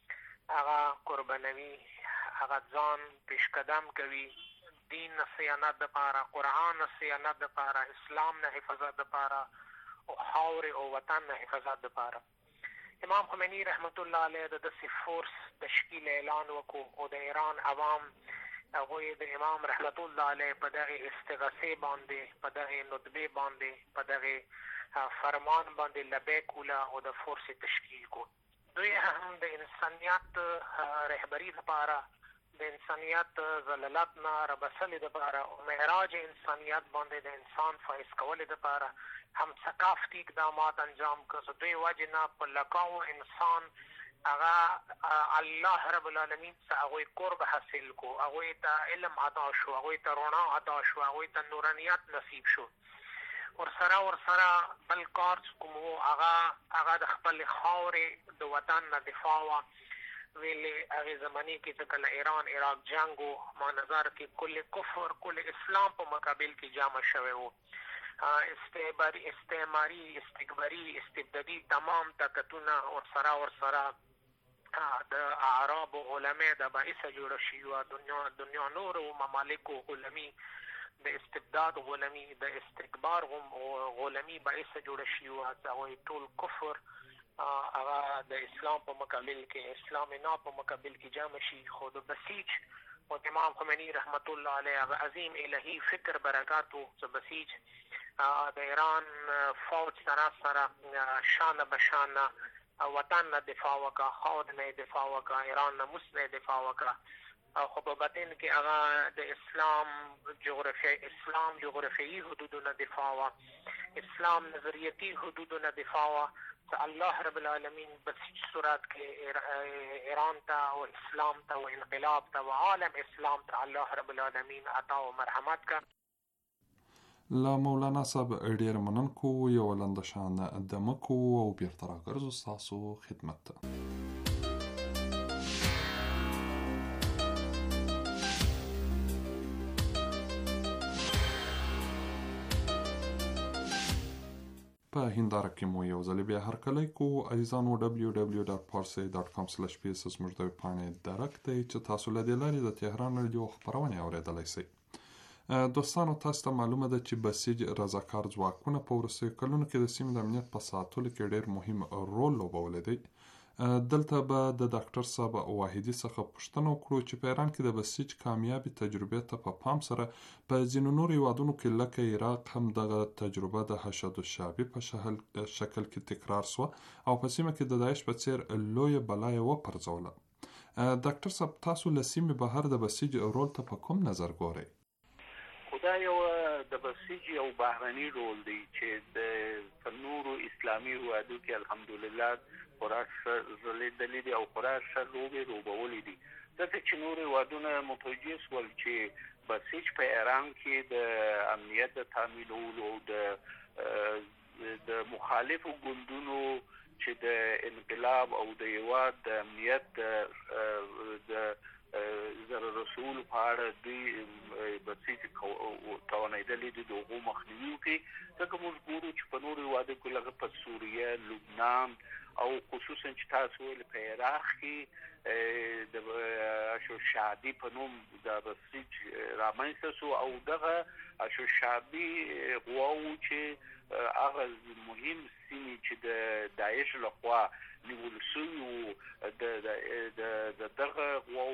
M: هغه قربانوي، هغه ځان پیشقدم کوي دین نه صیانت دپاره، قرآن نه صیانت دپاره، اسلام نه حفاظت دپاره او خاورې او وطن نه حفاظت دپاره. امام خمینی رحمت الله علیه د داسې فورس تشکیل اعلان وکړو او د ایران عوام هغوی د امام رحمت الله علیه په دغې استغاثې باندې، په دغې ندبې باندې، په دغې فرمان باندې لبیک وله او د فورس تشکیل کو. دوی هم د انسانیت رهبري دپاره، د انسانیت زلالت نه رابسلې دپاره او معراج انسانیت باندې د انسان فایز کولې دپاره هم ثقافتي اقدامات انجام کړ. د دوی وجې نه په لکاو انسان هغه الله رب العالمین څخه هغوی قرب حاصل کو، هغوی ته علم عطا شو، هغوی ته رڼا عطا شو، هغوی ته نورانیت نصیب شو. ورسره ورسره بل کار چې کوم و هغه هغه د خپلې خاورې د وطن نه دفاع وه. ویلې هغې زمانې کې چې کله ایران عراق جنګ و ما نظر کې کل کفر کل اسلام په مقابل کې جمع شوی و. استعماري استعماري استکباري استبدادي تمام طاقتونه ورسره ورسره د اعرابو علماء د باعثه جوړه شوي وه. دنیا دنیا نورو ممالکو غلامي د استبداد غلامي د استکبار غلامي باعثه جوړه شوي وه چې هغوی ټول کفر هغه د اسلام په مقابل کې، اسلام نه په مقابل کې جمع شي. خو د بسیج او امام خمینی رحمت الله علیه هغه عظیم الهي فکر برکاتو چې بسیج د ایران فوج سره سره شانه بشانه وطن نه دفاع وکړه، خاور نه دفاع وکړه، ایران ناموس نه دفاع وکړه. خو په باطن کې هغه د اسلام جغرافیایي اسلام جغرافیایي حدودونه دفاع وه، اسلام نظریتي حدودونه دفاع وه چې الله رب العالمین بسیج صورت کې ایران ته او اسلام ته او انقلاب ته او عالم اسلام ته الله رب العالمین عطا او مرحمت کړ.
K: له مولانا صاحب ډېر منن کوو، یو لنډه شان دمه کوو او بیرته راګرځو ستاسو خدمت ته. په هنداره کې مو یو ځل بیا هرکلی کوو عزیزانو. ډبلیو ډبلیو ډاټ پارسی ډاټ کام سلش پی اس زموږ د ویبپاڼې درک دی چې تاسو له دې لارې د تهران راډیو خپرونې اورېدلی شئ. دوستانو تاسو ته معلومه ده چې بسیج رضاکار ځواکونه په وروستیو کلونو کې د سیمې د امنیت په ساتلو کې ډېر مهم رول لوبولی دی. دلته به د ډاکټر صاحب واحدي څخه پوښتنه وکړو چې په ایران کې د بسیج کامیابي تجربې ته په پام سره په ځینو نورو هیوادونو کې لکه عراق هم دغه تجربه د حشد الشعبي په شکل کې تکرار سوه او په سیمه کې د داعش په څیر لویه بلا یې وپرځوله. ډاکټر صاحب تاسو له سیمې بهر د بسیج رول ته په کوم نظر ګورئ؟
L: دا یو د بسیج یو بهرني رول دی چې د په نورو اسلامي هیوادو کې الحمدلله خورا ښه ځلېدلي دي او خورا ښه لوبې لوبولې دي. ځکه چې نور هیوادونه متوجه شول چې بسیج په ایران کې د امنیت د تامینولو او د د مخالفو ګوندونو چې د انقلاب او د هیواد د امنیت د زر رسول په اړه دوی بسیج توانېدلي دي د هغو مخنیوي وکړي. ځکه موږ ګورو چې په نورو هیوادو کې لکه په سوریه، لبنان او خصوصا چې تاسو ویل په عراق کې د اشوشعبي په نوم د بسیج رامنځته شو او دغه اشوشعبي قواوو چې هغه مهم سیمې چې د داعش لخوا نیول شوي د دغه قواو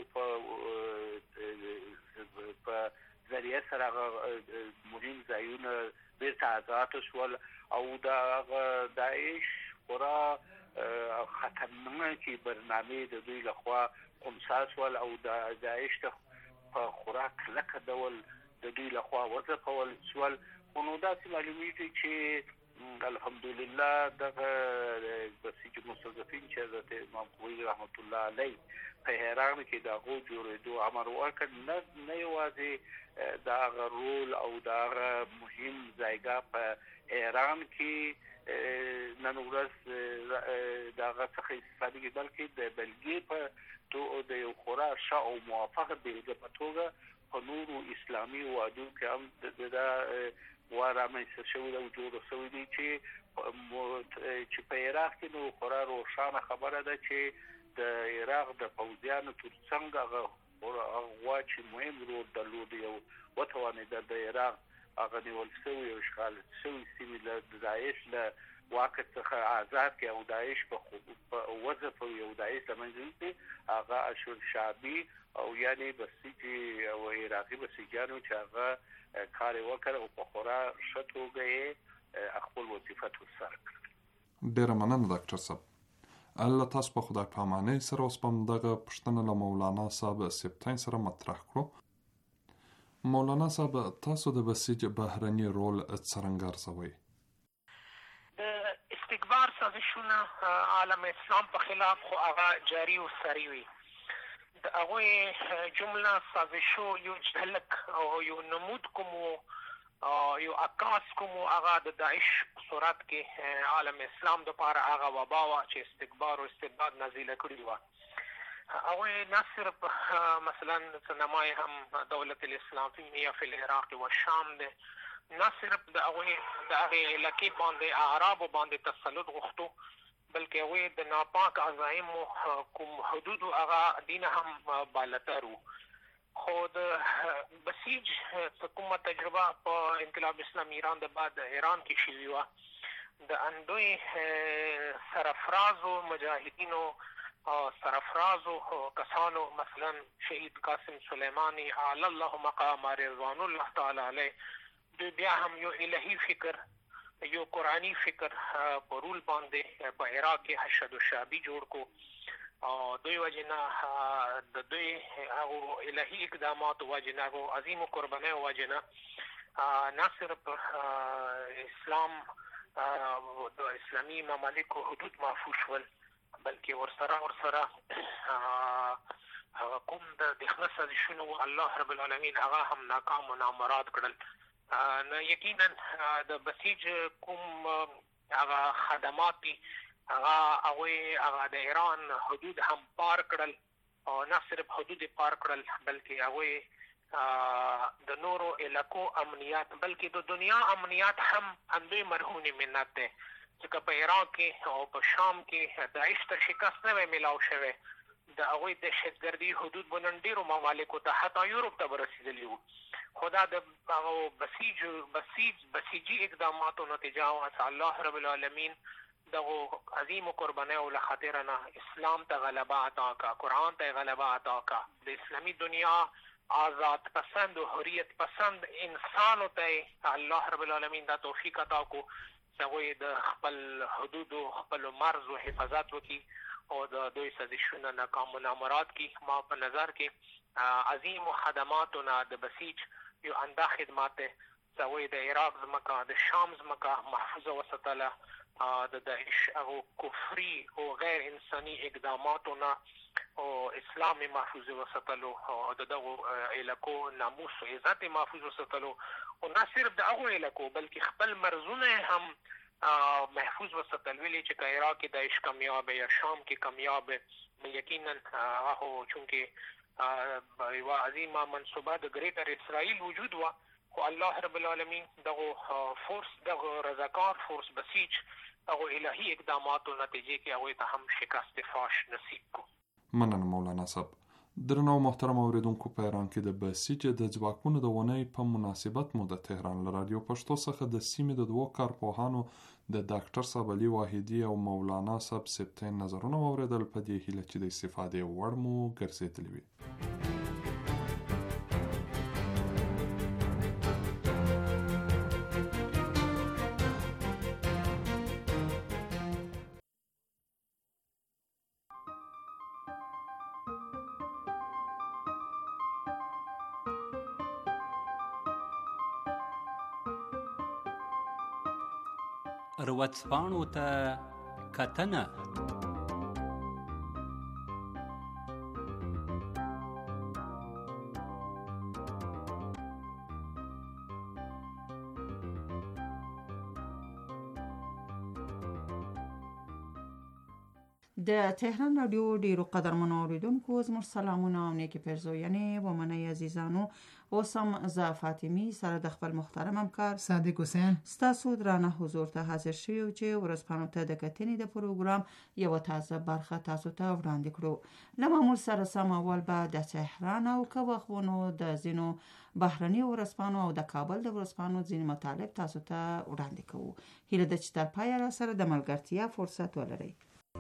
L: په ذریعه سره هغه مهم ځایونه بیرته آزاد شول او د داعش خورا خطرناکې برنامې د دوی لخوا خنثی شول او د داعش په خورا کلکه ډول د دوی لخوا وځپول شول. خو نو داسې معلومیږي چې الحمدلله دغه بسیج مستضعفین چې حضرت امام خویی رحمت الله علیه په ایران کې د هغو جوړېدو امر وکړ، نه نه یوازې د هغه رول او د هغه مهم ځایګاه په ایران کې نن ورځ د هغه څخه استفاده کوي، بلکې د بلګې په د یو خورا ښه او موافقه بېلګه په توګه په نورو اسلامي هېوادو کې هم د ورامنځته شوي او جوړ شوي دي چې چې په عراق کې نو خورا روښانه خبره ده چې د عراق د پوځیانو ترڅنګ هغه غوا چې مهم رول درلود یو وتوانېده د عراق هغه نیول شوي او اشغال شوي سیمې له داعش له واک څخه آزاد کړي او داعش په وظف او داعش له منځه یوسي هغه اشور شعبي او یعنی بسیج او عراقي بسیجانو چې هغه کار وکړ او په خورا ښه توګه یې خپل وظیفه ترسره کړه.
K: ډېره مننه ډاکټر صاحب. الله تاسو په خدای په امانۍ سره اوس په دغه پوښتنه له مولانا صاحب سبتین سره مطرح کړو. مولانا صاحب تاسو د بسیج بهرني رول څرنګه ارزوئ؟
M: د استکبار سازشونه عالم اسلام په خلاف خو هغه جاری او سری وي. د هغوی جمله سازشو یو جهلک او یو نمود کومو یو عکاس کومو هغه د داعش صورت کې عالم اسلام د پاره هغه وبا وا چې استکبار او استبداد نازله کړی و. هغوی نه صرف مثلا سنمای هم دولت الاسلامیه فی العراق و شام ده، نه صرف د هغوی د هغې علاقې باندې اعرابو باندې تسلط غوښتو، بلکې هغوی د ناپاک عزایمو کوم حدودو هغه دین هم بالاتر وو. خو د بسیج کومه تجربه په انقلاب اسلامي ایران د بعد ایران کې شوې وه، د اندوی سرفرازو مجاهدینو سرفرازو کسانو مثلا شهید قاسم سلیمانی علی الله مقام رضوان الله تعالی علیه دوی بیا هم یو الهی فکر یو قرآنی فکر په رول باندې په عراق کې حشد و شعبی جوړ کو او دوی وجنه د دوی هغه الهی اقدامات وجنه هغه عظیم قربانۍ وجنه نه صرف اسلام د اسلامي ممالک حدود محفوظ شول، بلکې ورسره ورسره هغه کوم د دغه سازشونو الله رب العالمین هغه هم ناکام و نامراد کړل. نو یقینا د بسیج کوم هغه خدمات دي هغه هغوی هغه د ایران حدود هم پار کړل او نه صرف حدود پار کړل بلکې هغوی د نورو علاقو امنیات بلکې د دنیا امنیات هم اندوی مرهون منت دی، ځکه په عراق کې او په شام کې داعش ته شکست نه وی میلاو شوی، د هغوی دهشتګردي حدود به نن ډېرو ممالکو ته حتی یورپ ته به رسېدلي وو. خو دا د هغو بسیج بسیج بسیجي اقداماتو نتیجه وه چې الله رب العالمین دغو عظیمو قربانیو له خاطره نه اسلام ته غلبه عطا کا، قرآن ته غلبه عطا کا، د اسلامي دنیا آزاد پسند و حریت پسند انسانو ته الله رب العالمین دا توفیق عطا کو چې هغوی د خپل حدودو خپلو مرز و حفاظت وکړي او د دوی سازشونه ناکام و نامراد کی. ما په نظر کې عظیم خدماتو نه د بسیج یو انده خدمات دی چې هغوی د عراق ځمکه د شام ځمکه محفوظه وساتله، د داعش هغو کفري او غیر انساني اقداماتو نه او اسلام محفوظ وساتلو او د دغو علاقو ناموس او عزت محفوظ وساتلو، او نه صرف د هغو علاقو بلکې خپل مرزونه هم محفوظ وساتل. ویلي چې که عراق کې داعش کامیاب یا شام کې کامیاب یقینا هغه چونکې یوه عظیمه منصوبه د ګریټر اسرائیل وجود وه، خو الله رب العالمین دغه فورس دغه رضاکار فورس بسیج هغه الهي اقداماتو نتیجې کې هغوی ته هم شکست فاش نصیب کو.
K: مننه مولانا صاحب. درنو محترم اوریدونکو، په ایران کې د بسیج د ځواکونو د ونې په مناسبت مو د تهران له رادیو پښتو څخه د سیمې د دوو کارپوهانو د ډاکټر صاحب علي واحدي او مولانا صاحب سبتین نظرونه واوریدل. په دې هیله چې د استفادې وړ مو ګرځېدلی وي.
N: روڅپاڼو ته کتنه.
E: د تهران رادیو ډیرو قدرمنو اوریدونکو زموږ سلامونه او نیکی پیرزوینې و منئ عزیزانو. اوس هم زه فاطمی سره د خپل محترم همکار
O: صادق حسین
E: ستاسو درانه حضور ته حاضر شوی او چې ورځپاڼو ته د کتنې د پروګرام یو تازه برخه تاسو ته وړاندې کړو. له معمول سره سم اول به د تهران او که وخونو د ځینو بهرني ورځپاڼو او د کابل د ورځپاڼو ځینې مطالب تاسو ته وړاندې کوو. هیله ده چې تر پایه را سره د ملګرتیا فرصت ولرئ.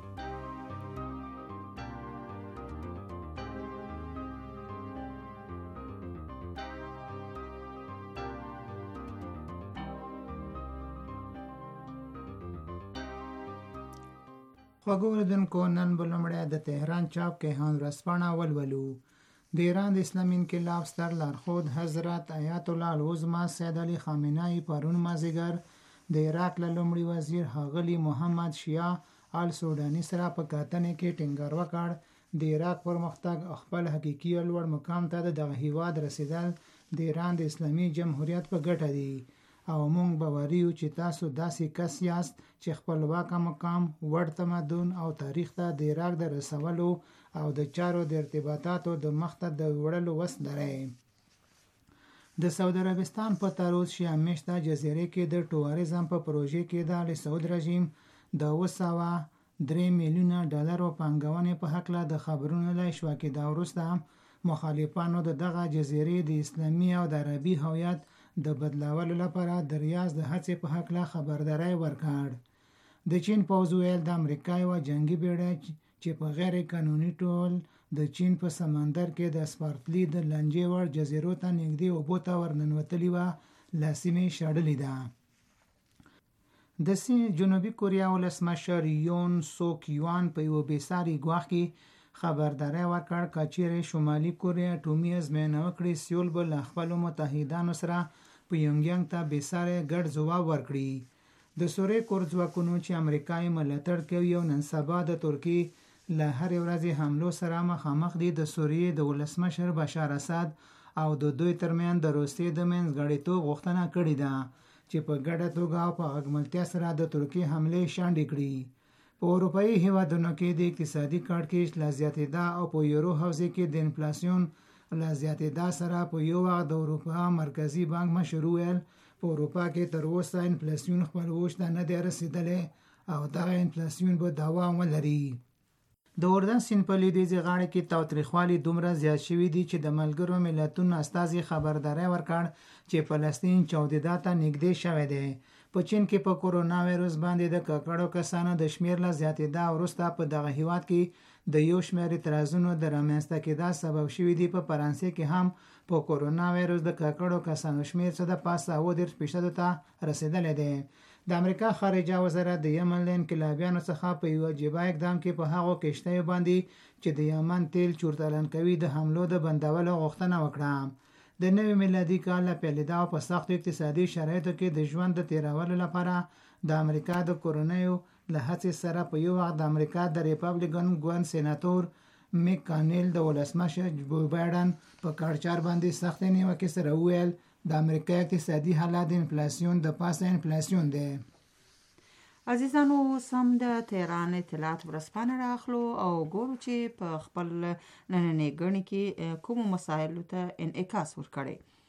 O: خوږو اوریدونکو، نن به لومړی د تهران چاپ کیهان ورځپاڼه ولولو. د ایران د اسلامي انقلاب ستر لارښود حضرت آیت الله العظمه سید علي خامنه‌ای پرون مازدیګر د عراق له لومړي وزیر ښاغلي محمد شیعه آل سوداني سره په کتنې کې ټینګار وکړ د عراق پرمختګ او خپل حقیقي لوړ مقام ته د دغه هیواد رسیدل د ایران د اسلامي جمهوریت په ګټه دی او مونږ باوریو چې تاسو داسې کس یاست چې خپلواکه مقام، وړ تمدن او تاریخ ته د عراق د رسولو او د چارو د ارتباطاتو د مخته د وړلو وس لرئ. د سعودي عربستان په تروس شیعه میشته جزیره کې د ټوریزم په پروژې کې د آل سعود رژیم د اوه سوه درې میلیونه ډالرو پانګونې په هکله د خبرونو له شوا کېدا وروسته مخالفانو د دغه جزیرې د اسلامي او د عربي هویت د بدلولو لپاره د ریاض د هڅې په هکله خبرداری ورکړ. د چین پوځ ویل د امریکا یوه جنگي بیړۍ چې په غیر قانوني ډول د چین په سمندر کې د سپارتلي د لنجې وړ جزیرو ته نږدې اوبو ته ورننوتلې وه، له سیمې شړلې ده. د سین جنوبي کوریا ولسمشر یون سوک یوان په یوه بېساري ګواښ کې خبرداری ورکړ که چیرې شمالي کوریا اټومي ازموینه وکړي، سیول به له خپلو متحدانو سره پیونګیانګ ته بېساری ګډ ځواب ورکړي. د سوریې کور ځواکونو چې امریکا یې ملاتړ کوي او نن سبا د ترکیې له هرې ورځې حملو سره مخامخ دي، د سوریې د ولسمشر بشار اسد او د دوی ترمنځ د روسیې د منځګړیتوب غوښتنه کړې ده چې په ګډه توګه او په اغملتیا سره د ترکیې حملې شنډې کړي. په اروپایي هیوادونو کې د اقتصادي کړکېچ لا زیاتېدا او په یورو حوزې کې د انفلاسیون لا زیاتېدا سره په یو وخت د اروپا مرکزي بانک مشر ویل په اروپا کې تر اوسه انفلاسیون خپل اوج ته نه دی رسېدلی او دغه انفلاسیون به دوام ولري. د اردن سیند په لویدیځې غاړه کې تاوتریخوالي دومره زیات شوي دي چې د ملګرو ملتونو استازي خبرداری ورکړ چې فلسطین چاودیدا ته نږدې شوی دی. په چین کې په کورونا وایرس باندې د ککړو کسانو د شمیر له زیاتېدا وروسته په دغه هیواد کې د یو شمېر اعتراضونو د رامنځته کېدا سبب شوي دي. په فرانسې کې هم په کورونا وایرس د ککړو کسانو شمیر څه د پاسه اوه دېرش فیصدو ته رسېدلی دی. د امریکا خارجه وزارت د یمن له انقلابیانو څخه په یو عجیبه اقدام کې په هغو کشتیو باندې چې د یمن تیل چورتلن کوي د حملو د بندولو غوښتنه وکړه. د نوي میلادي کال له پیلېدا په سختو اقتصادي شرایطو کې د ژوند د تیرولو لپاره د امریکا د کورنیو له هڅې سره په یو وخت د امریکا د ریپبلیکن ګوند سیناتور میک کانیل د ولسمشر جو بایډن په کارچار باندې سخت نیوکې سره وویل د امریکا اقتصادي حالات د انفلاسیون د پاسه انفلاسیون دی.
E: عزیزانو، سم د تهران اطلاعات ورځپاڼه راخلو او ګورو چې په خپل نننۍ ګڼې کې کومو مسایلو ته انعکاس ورکړي.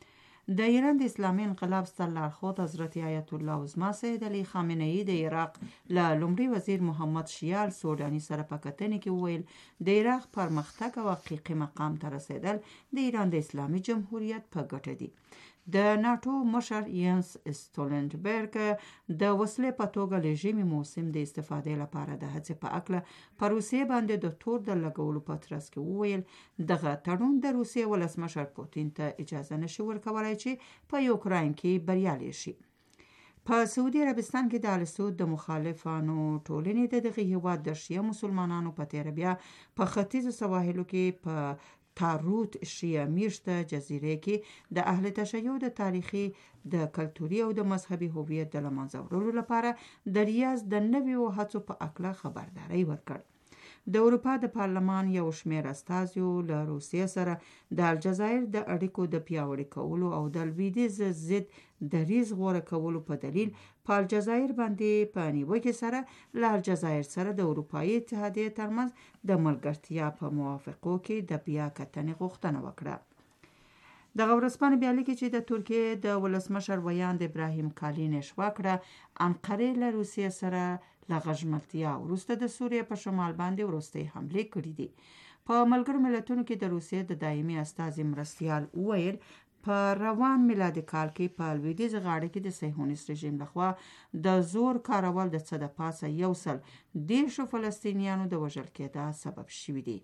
E: د ایران د اسلامي انقلاب ستر لارښود حضرت آیت الله عظما سید علي خامنه ای د عراق له لومړي وزیر محمد شیال سوداني سره په کتنې کې وویل د عراق پرمختګ او حقیقي مقام ته رسیدل د ایران د اسلامي جمهوریت په ګټه دي. د ناتو مشر ینس ستولنبرګ د وسلې په توګه له ژمي موسم د استفادې لپاره د هڅې په اړه په روسیې باندې د تور د لګولو په ترڅ کې وویل دغه تړون د روسیې ولسمشر پوتین ته اجازه نشي ورکولای چې په یوکراین کې بریالی شي. په سعودي عربستان کې د آل سعود د مخالفانو ټولنې د دغه هیواد د شیعه مسلمانانو په تیر بیا په ختیځو سواحلو کې په تاروت شیعه میشته جزیره کې د اهل تشیع د تاریخي د کلتوري او د مذهبي هویت د لمنځه وړلو لپاره د ریاض د نویو هڅو په اړه خبرداري ورکړ. د اروپا د پارلمان یو شمېر استازیو له روسیې سره د الجزایر د اړیکو د پیاوړي کولو او د لویدیځ ضد دریځ غوره کولو په دلیل په الجزایر باندې په نیوکې سره له الجزایر سره د اروپایي اتحادیې ترمنځ د ملګرتیا په موافقو کې د بیا کتنې غوښتنه وکړه. دغه ورځپاڼه بیا لیکي چې د ترکیې د ولسمشر ویاند ابراهیم کالینش وکړه انقرې له روسیې سره له غژملتیا وروسته د سوریې په شمال باندې وروستۍ حملې کړي دي. په ملګرو ملتونو کې د روسیې د دایمي استازي مرستیال وویل په روان میلادي کال کې په لویدیځ غاړه کې د صهیونیست رژیم لخوا د زور کارول د څه د پاسه یو سل دیرشو فلسطینیانو د وژل کېدا سبب شوي دي.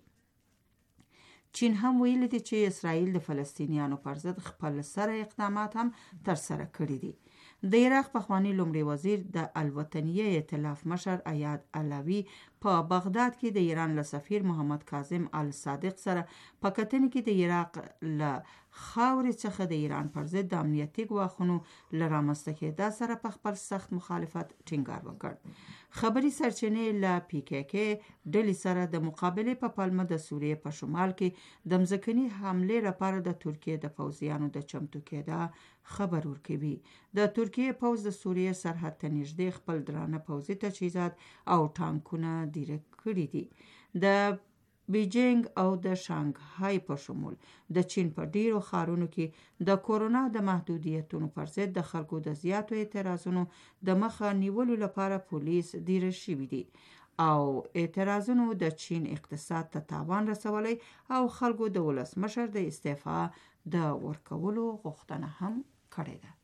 E: چین هم ویلي دي چې اسرائیل د فلسطینیانو پر ضد خپل سره اقدامات هم ترسره کړي دي. د عراق پخوانی لومړي وزیر د الوطنیه ائتلاف مشر ایاد علوي په بغداد کې د ایران له سفیر محمد کاظم الصادق سره په کتنې کې د عراق له خاورې څخه د ایران پر ضد د امنیتي ګواښونو له رامنځته کېدا سره په خپل سخت مخالفت ټینګار وکړ. خبري سرچینې له پی کې کې ډلې سره د مقابلې په پلمه د سوریې په شمال کې د مځکني حملې لپاره د ترکیې د پوځیانو د چمتو کېدا خبر ورکوي. د ترکیې پوځ د سوریې سرحد ته نږدې خپل درانه پوځي تجهیزات او ټانکونه ډیره کړي دي. د بیجینګ او د شانګهای په شمول د چین په ډیرو ښارونو کې د کورونا د محدودیتونو پر ضد د خلکو د زیاتو اعتراضونو د مخه نیولو لپاره پولیس ډیر شوي دي او اعتراضونو د چین اقتصاد ته تاوان رسولی او خلکو د ولسمشر د استعفا د ورکولو غوښتنه هم کړې ده.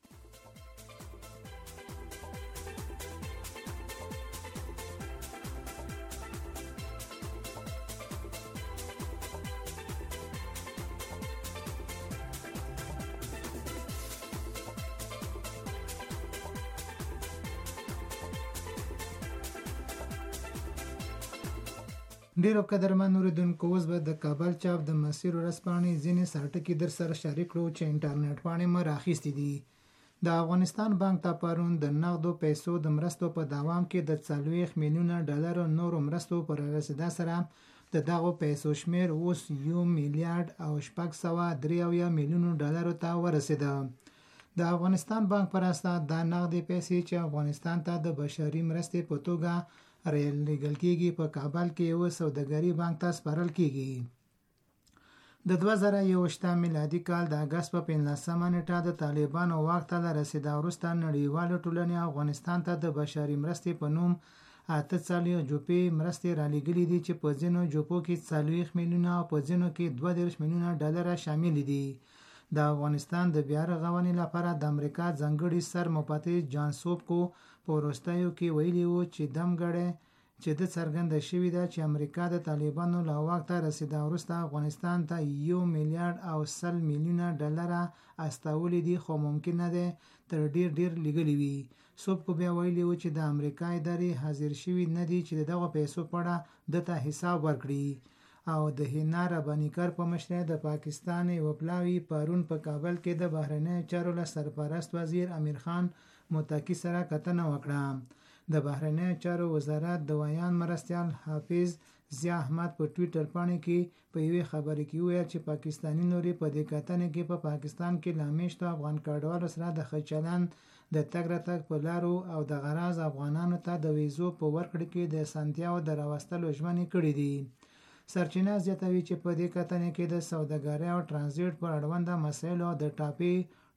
O: ډیرو قدرمن اوریدونکو اوس به د کابل چاپ د مسیر ورځپاڼې ځینې سرټکي در سره شریک کړو چې انټرنیټ پاڼې مې راخیستې دي. د افغانستان بانک ته پرون د نغدو پیسو د مرستو په دوام کې د څلوېښت میلیونه ډالرو نورو مرستو پر رسیدا سره د دغو پیسو شمیر اوس یو میلیارډ او شپږ سوه درې اویا میلیونو ډالرو ته ورسېده. د افغانستان بانک پر اساس دا نغدې پیسې چې افغانستان ته د بشري مرستې په توګه ریل لیږل کېږي په کابل کې یو سوداګري بانک ته سپارل کېږي. د دوه زره یوویشتم میلادي کال د اګست په پنځلسمه نیټه د طالبانو واک ته له رسېدا وروسته نړیوالې ټولنې افغانستان ته د بشري مرستې په نوم اته څلوېښت جوپې مرستې رالیږلي دي چې په ځینو جوپو کې څلوېښت میلیونه او په ځینو کې دوه دېرش میلیونه ډالره شامل دي. د افغانستان د بیا رغونې لپاره د امریکا ځانګړي سر مفتش جان سوبکو په وروستیو کې ویلي وو چې دمګړی چې د څرګنده شوې ده چې امریکا د طالبانو له واک ته رسېدا وروسته افغانستان ته یو میلیارډ او سل میلیونه ډالره استولی دي خو ممکنه ده تر ډیر ډیر لیږلي وي. سوبکو بیا ویلي وو چې د امریکا ادارې حاضر شوي نه دي چې دغه پیسو په اړه دته حساب ورکړي. او د هینا ربانیکر په مشرۍ د پاکستان یو پلاوی پرون په کابل کې د بهرنیو چارو له سرپرست وزیر امیر خان متکی سره کتنه وکړه. د بهرنیو چارو وزارت د ویان مرستیال حافظ ضیا احمد په ټویټر باندې کې په یوې خبرې کې ویل چې پاکستانی نوري په دې کتنه کې په پاکستان کې لامیشته افغان کډوالو سره د خچلان د تګ راتګ په لارو او د غراض افغانانو ته د ویزو په ورکړه کې د سانتیاو د راوستلو ژمنې کړې دي. سرچینه زیاتوي چې په دې کتنې کې د سوداګرۍ او ترانزیت پر اړونده مسایلو د ټاپي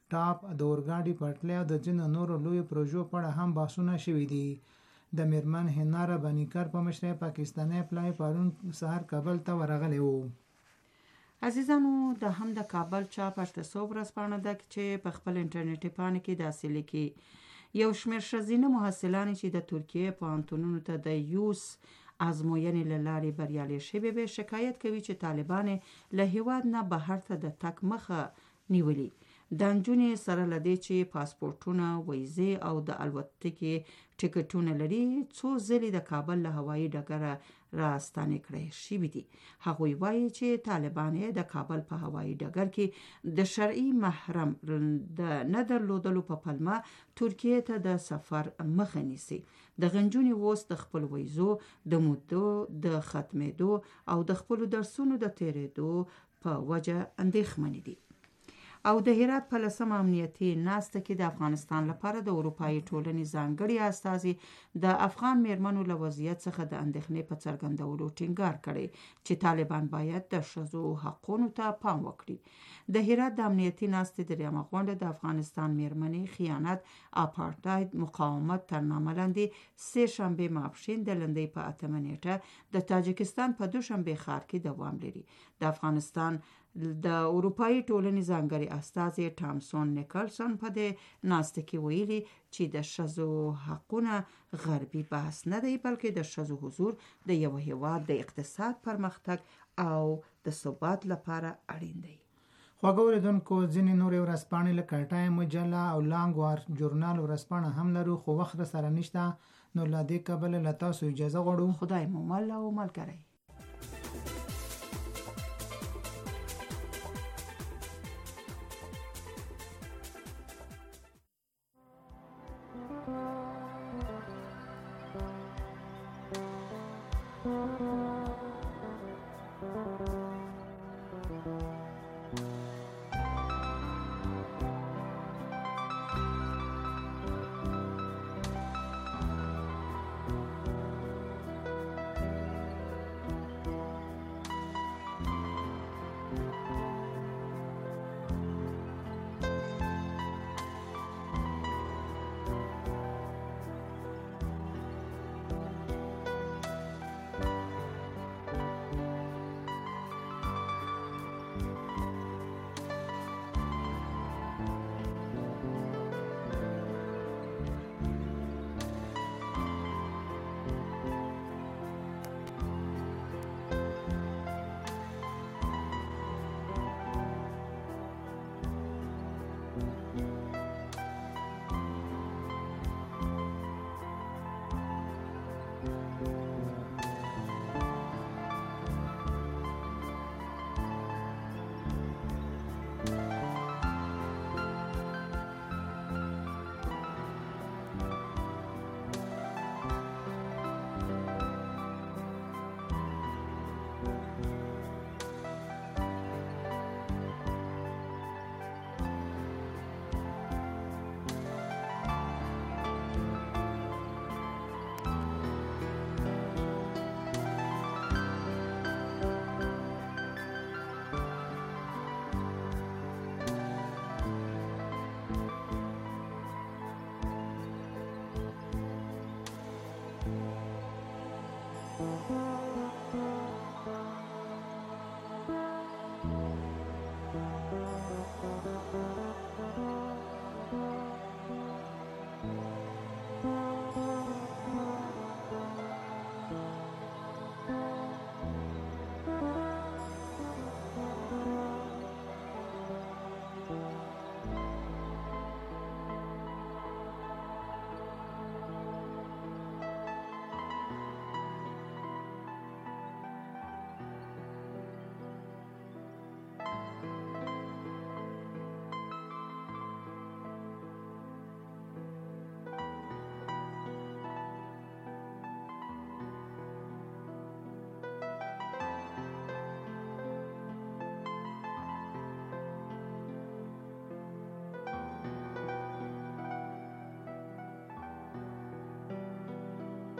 O: ټاپ د اورګاډي پټلۍ او د ځینو نورو لویو پروژو په اړه هم بحثونه شوي دي. د میرمن هناره بانیکر په مشرۍ پاکستاني پلای پرون سهار کابل ته ورغلی و.
E: عزیزانو د هم د کابل چاپ ارتسو ورځپاڼه ده چې په خپل انټرنیټي پاڼه کې داسې لیکي: یو شمېر ښځینه محصلانې چې د ترکیې پوهنتونونو ته د یوس ازموینې له لارې بریالۍ شوې وې شکایت کوي چې طالبان له هیواد نه بهر ته د تګ مخه نیولي. د نجونې سره له دې چې پاسپورټونه، ویزې او د الوتکې ټکټونه لري، څو ځلې د کابل له هوایي ډګره راستنې کړای شوي دي. هغوی وایي چې طالبان د کابل په هوایي ډګر کې د شرعي محرم د نه درلودلو په پلمه ترکیې ته د سفر مخه نیسي. د غنجونې اوس د خپل ویزو د مودو د ختمېدو او د خپل درسونو د تیرېدو په وجه اندېښمنې دي. او د هرات په لسمه امنیتي ناسته کې د افغانستان لپاره د اروپایي ټولنې ځانګړي استازي د افغان میرمنو له وضعیت څخه د اندېښنې په څرګندولو ټینګار کړی چې طالبان باید د ښځو حقونو ته پام وکړي. د هرات د امنیتي ناستې دریمه غونډه د افغانستان میرمنې، خیانت، اپارټاید، مقاومت تر نامه لاندې سې شنبې ماپښین د لندۍ په اتمه نیټه د تاجکستان په دوشنبې ښار کې دوام لري. د افغانستان د اروپایي ټولنې ځانګړي استازي ټامسون نیکلسن په دې ناسته کې ویلي چې د ښځو حقونه غربي بحث نه دی، بلکې د ښځو حضور د یو هیواد د اقتصاد پرمختګ او د ثبات لپاره اړین دی.
O: خواږه اوریدونکو، ځینې نورې ورځپاڼې لکه ټایم مجله او لانګ وار ژورنال ورځپاڼه هم لرو، خو وخت سره نشته. نو له دې کبله له تاسو اجازه غواړو.
E: خدای مو مل او ملګری.